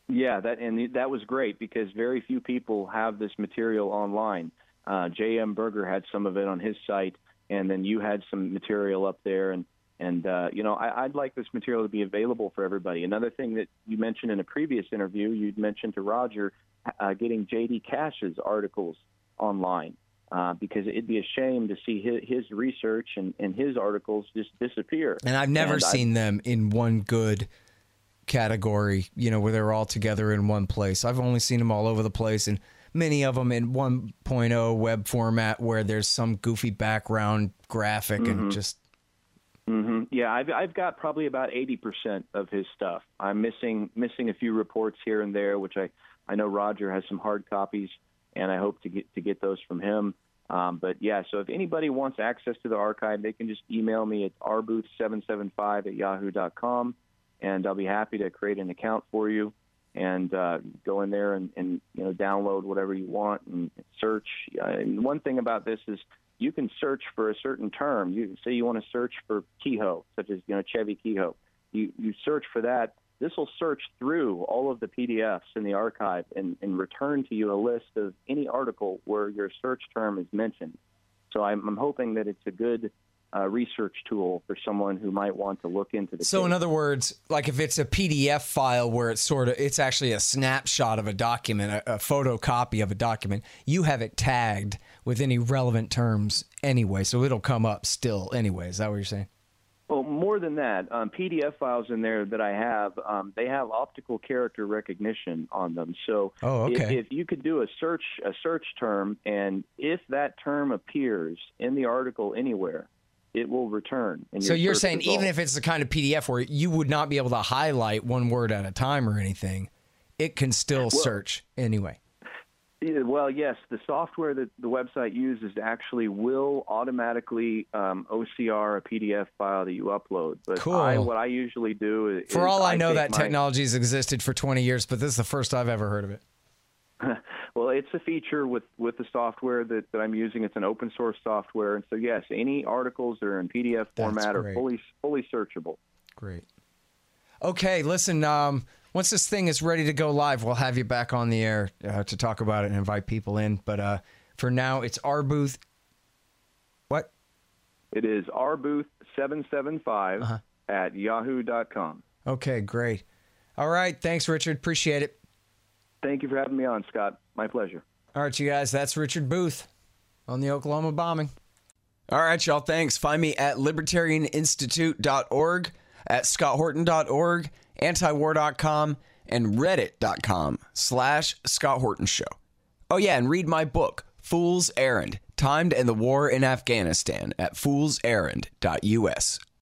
Yeah, that and that was great because very few people have this material online. Uh, J M Berger had some of it on his site, and then you had some material up there. And, and uh, you know, I, I'd like this material to be available for everybody. Another thing that you mentioned in a previous interview, you'd mentioned to Roger uh, getting J D Cash's articles online. Uh, because it'd be a shame to see his, his research and, and his articles just disappear. And I've never and seen I, them in one good category, you know, where they're all together in one place. I've only seen them all over the place, and many of them in one point oh web format where there's some goofy background graphic mm-hmm. and just... Mm-hmm. Yeah, I've, I've got probably about eighty percent of his stuff. I'm missing missing a few reports here and there, which I, I know Roger has some hard copies, and I hope to get to get those from him. Um, but, yeah, so if anybody wants access to the archive, they can just email me at r booth seven seven five at yahoo dot com, and I'll be happy to create an account for you and uh, go in there and, and, you know, download whatever you want and search. Uh, and one thing about this is you can search for a certain term. You say you want to search for Kehoe, such as, you know, Chevy Kehoe. You, you search for that. This will search through all of the P D Fs in the archive and, and return to you a list of any article where your search term is mentioned. So I'm, I'm hoping that it's a good uh, research tool for someone who might want to look into the So case. In other words, like if it's a P D F file where it's sort of, it's actually a snapshot of a document, a, a photocopy of a document, you have it tagged with any relevant terms anyway, so it'll come up still anyway. Is that what you're saying? Well, more than that, um, P D F files in there that I have, um, they have optical character recognition on them. So oh, okay. if, if you could do a search a search term, and if that term appears in the article anywhere, it will return. In so your you're search saying result. even if it's the kind of P D F where you would not be able to highlight one word at a time or anything, it can still well, search anyway. Yeah, well, yes, the software that the website uses actually will automatically um, O C R a P D F file that you upload. But cool. I, what I usually do is... For all I, I know, that my... technology has existed for twenty years, but this is the first I've ever heard of it. Well, it's a feature with, with the software that, that I'm using. It's an open source software. And so, yes, any articles that are in P D F format are fully fully searchable. Great. Okay, listen, um, once this thing is ready to go live, we'll have you back on the air uh, to talk about it and invite people in. But uh, for now, it's R Booth. What? It is r booth seven seven five uh-huh. at yahoo dot com. Okay, great. All right, thanks, Richard. Appreciate it. Thank you for having me on, Scott. My pleasure. All right, you guys, that's Richard Booth on the Oklahoma bombing. All right, y'all, thanks. Find me at libertarian institute dot org, at scott horton dot org, antiwar dot com, and reddit dot com slash Scott Horton Show. Oh, yeah, and read my book, Fool's Errand, Time to End the War in Afghanistan, at fools errand dot u s.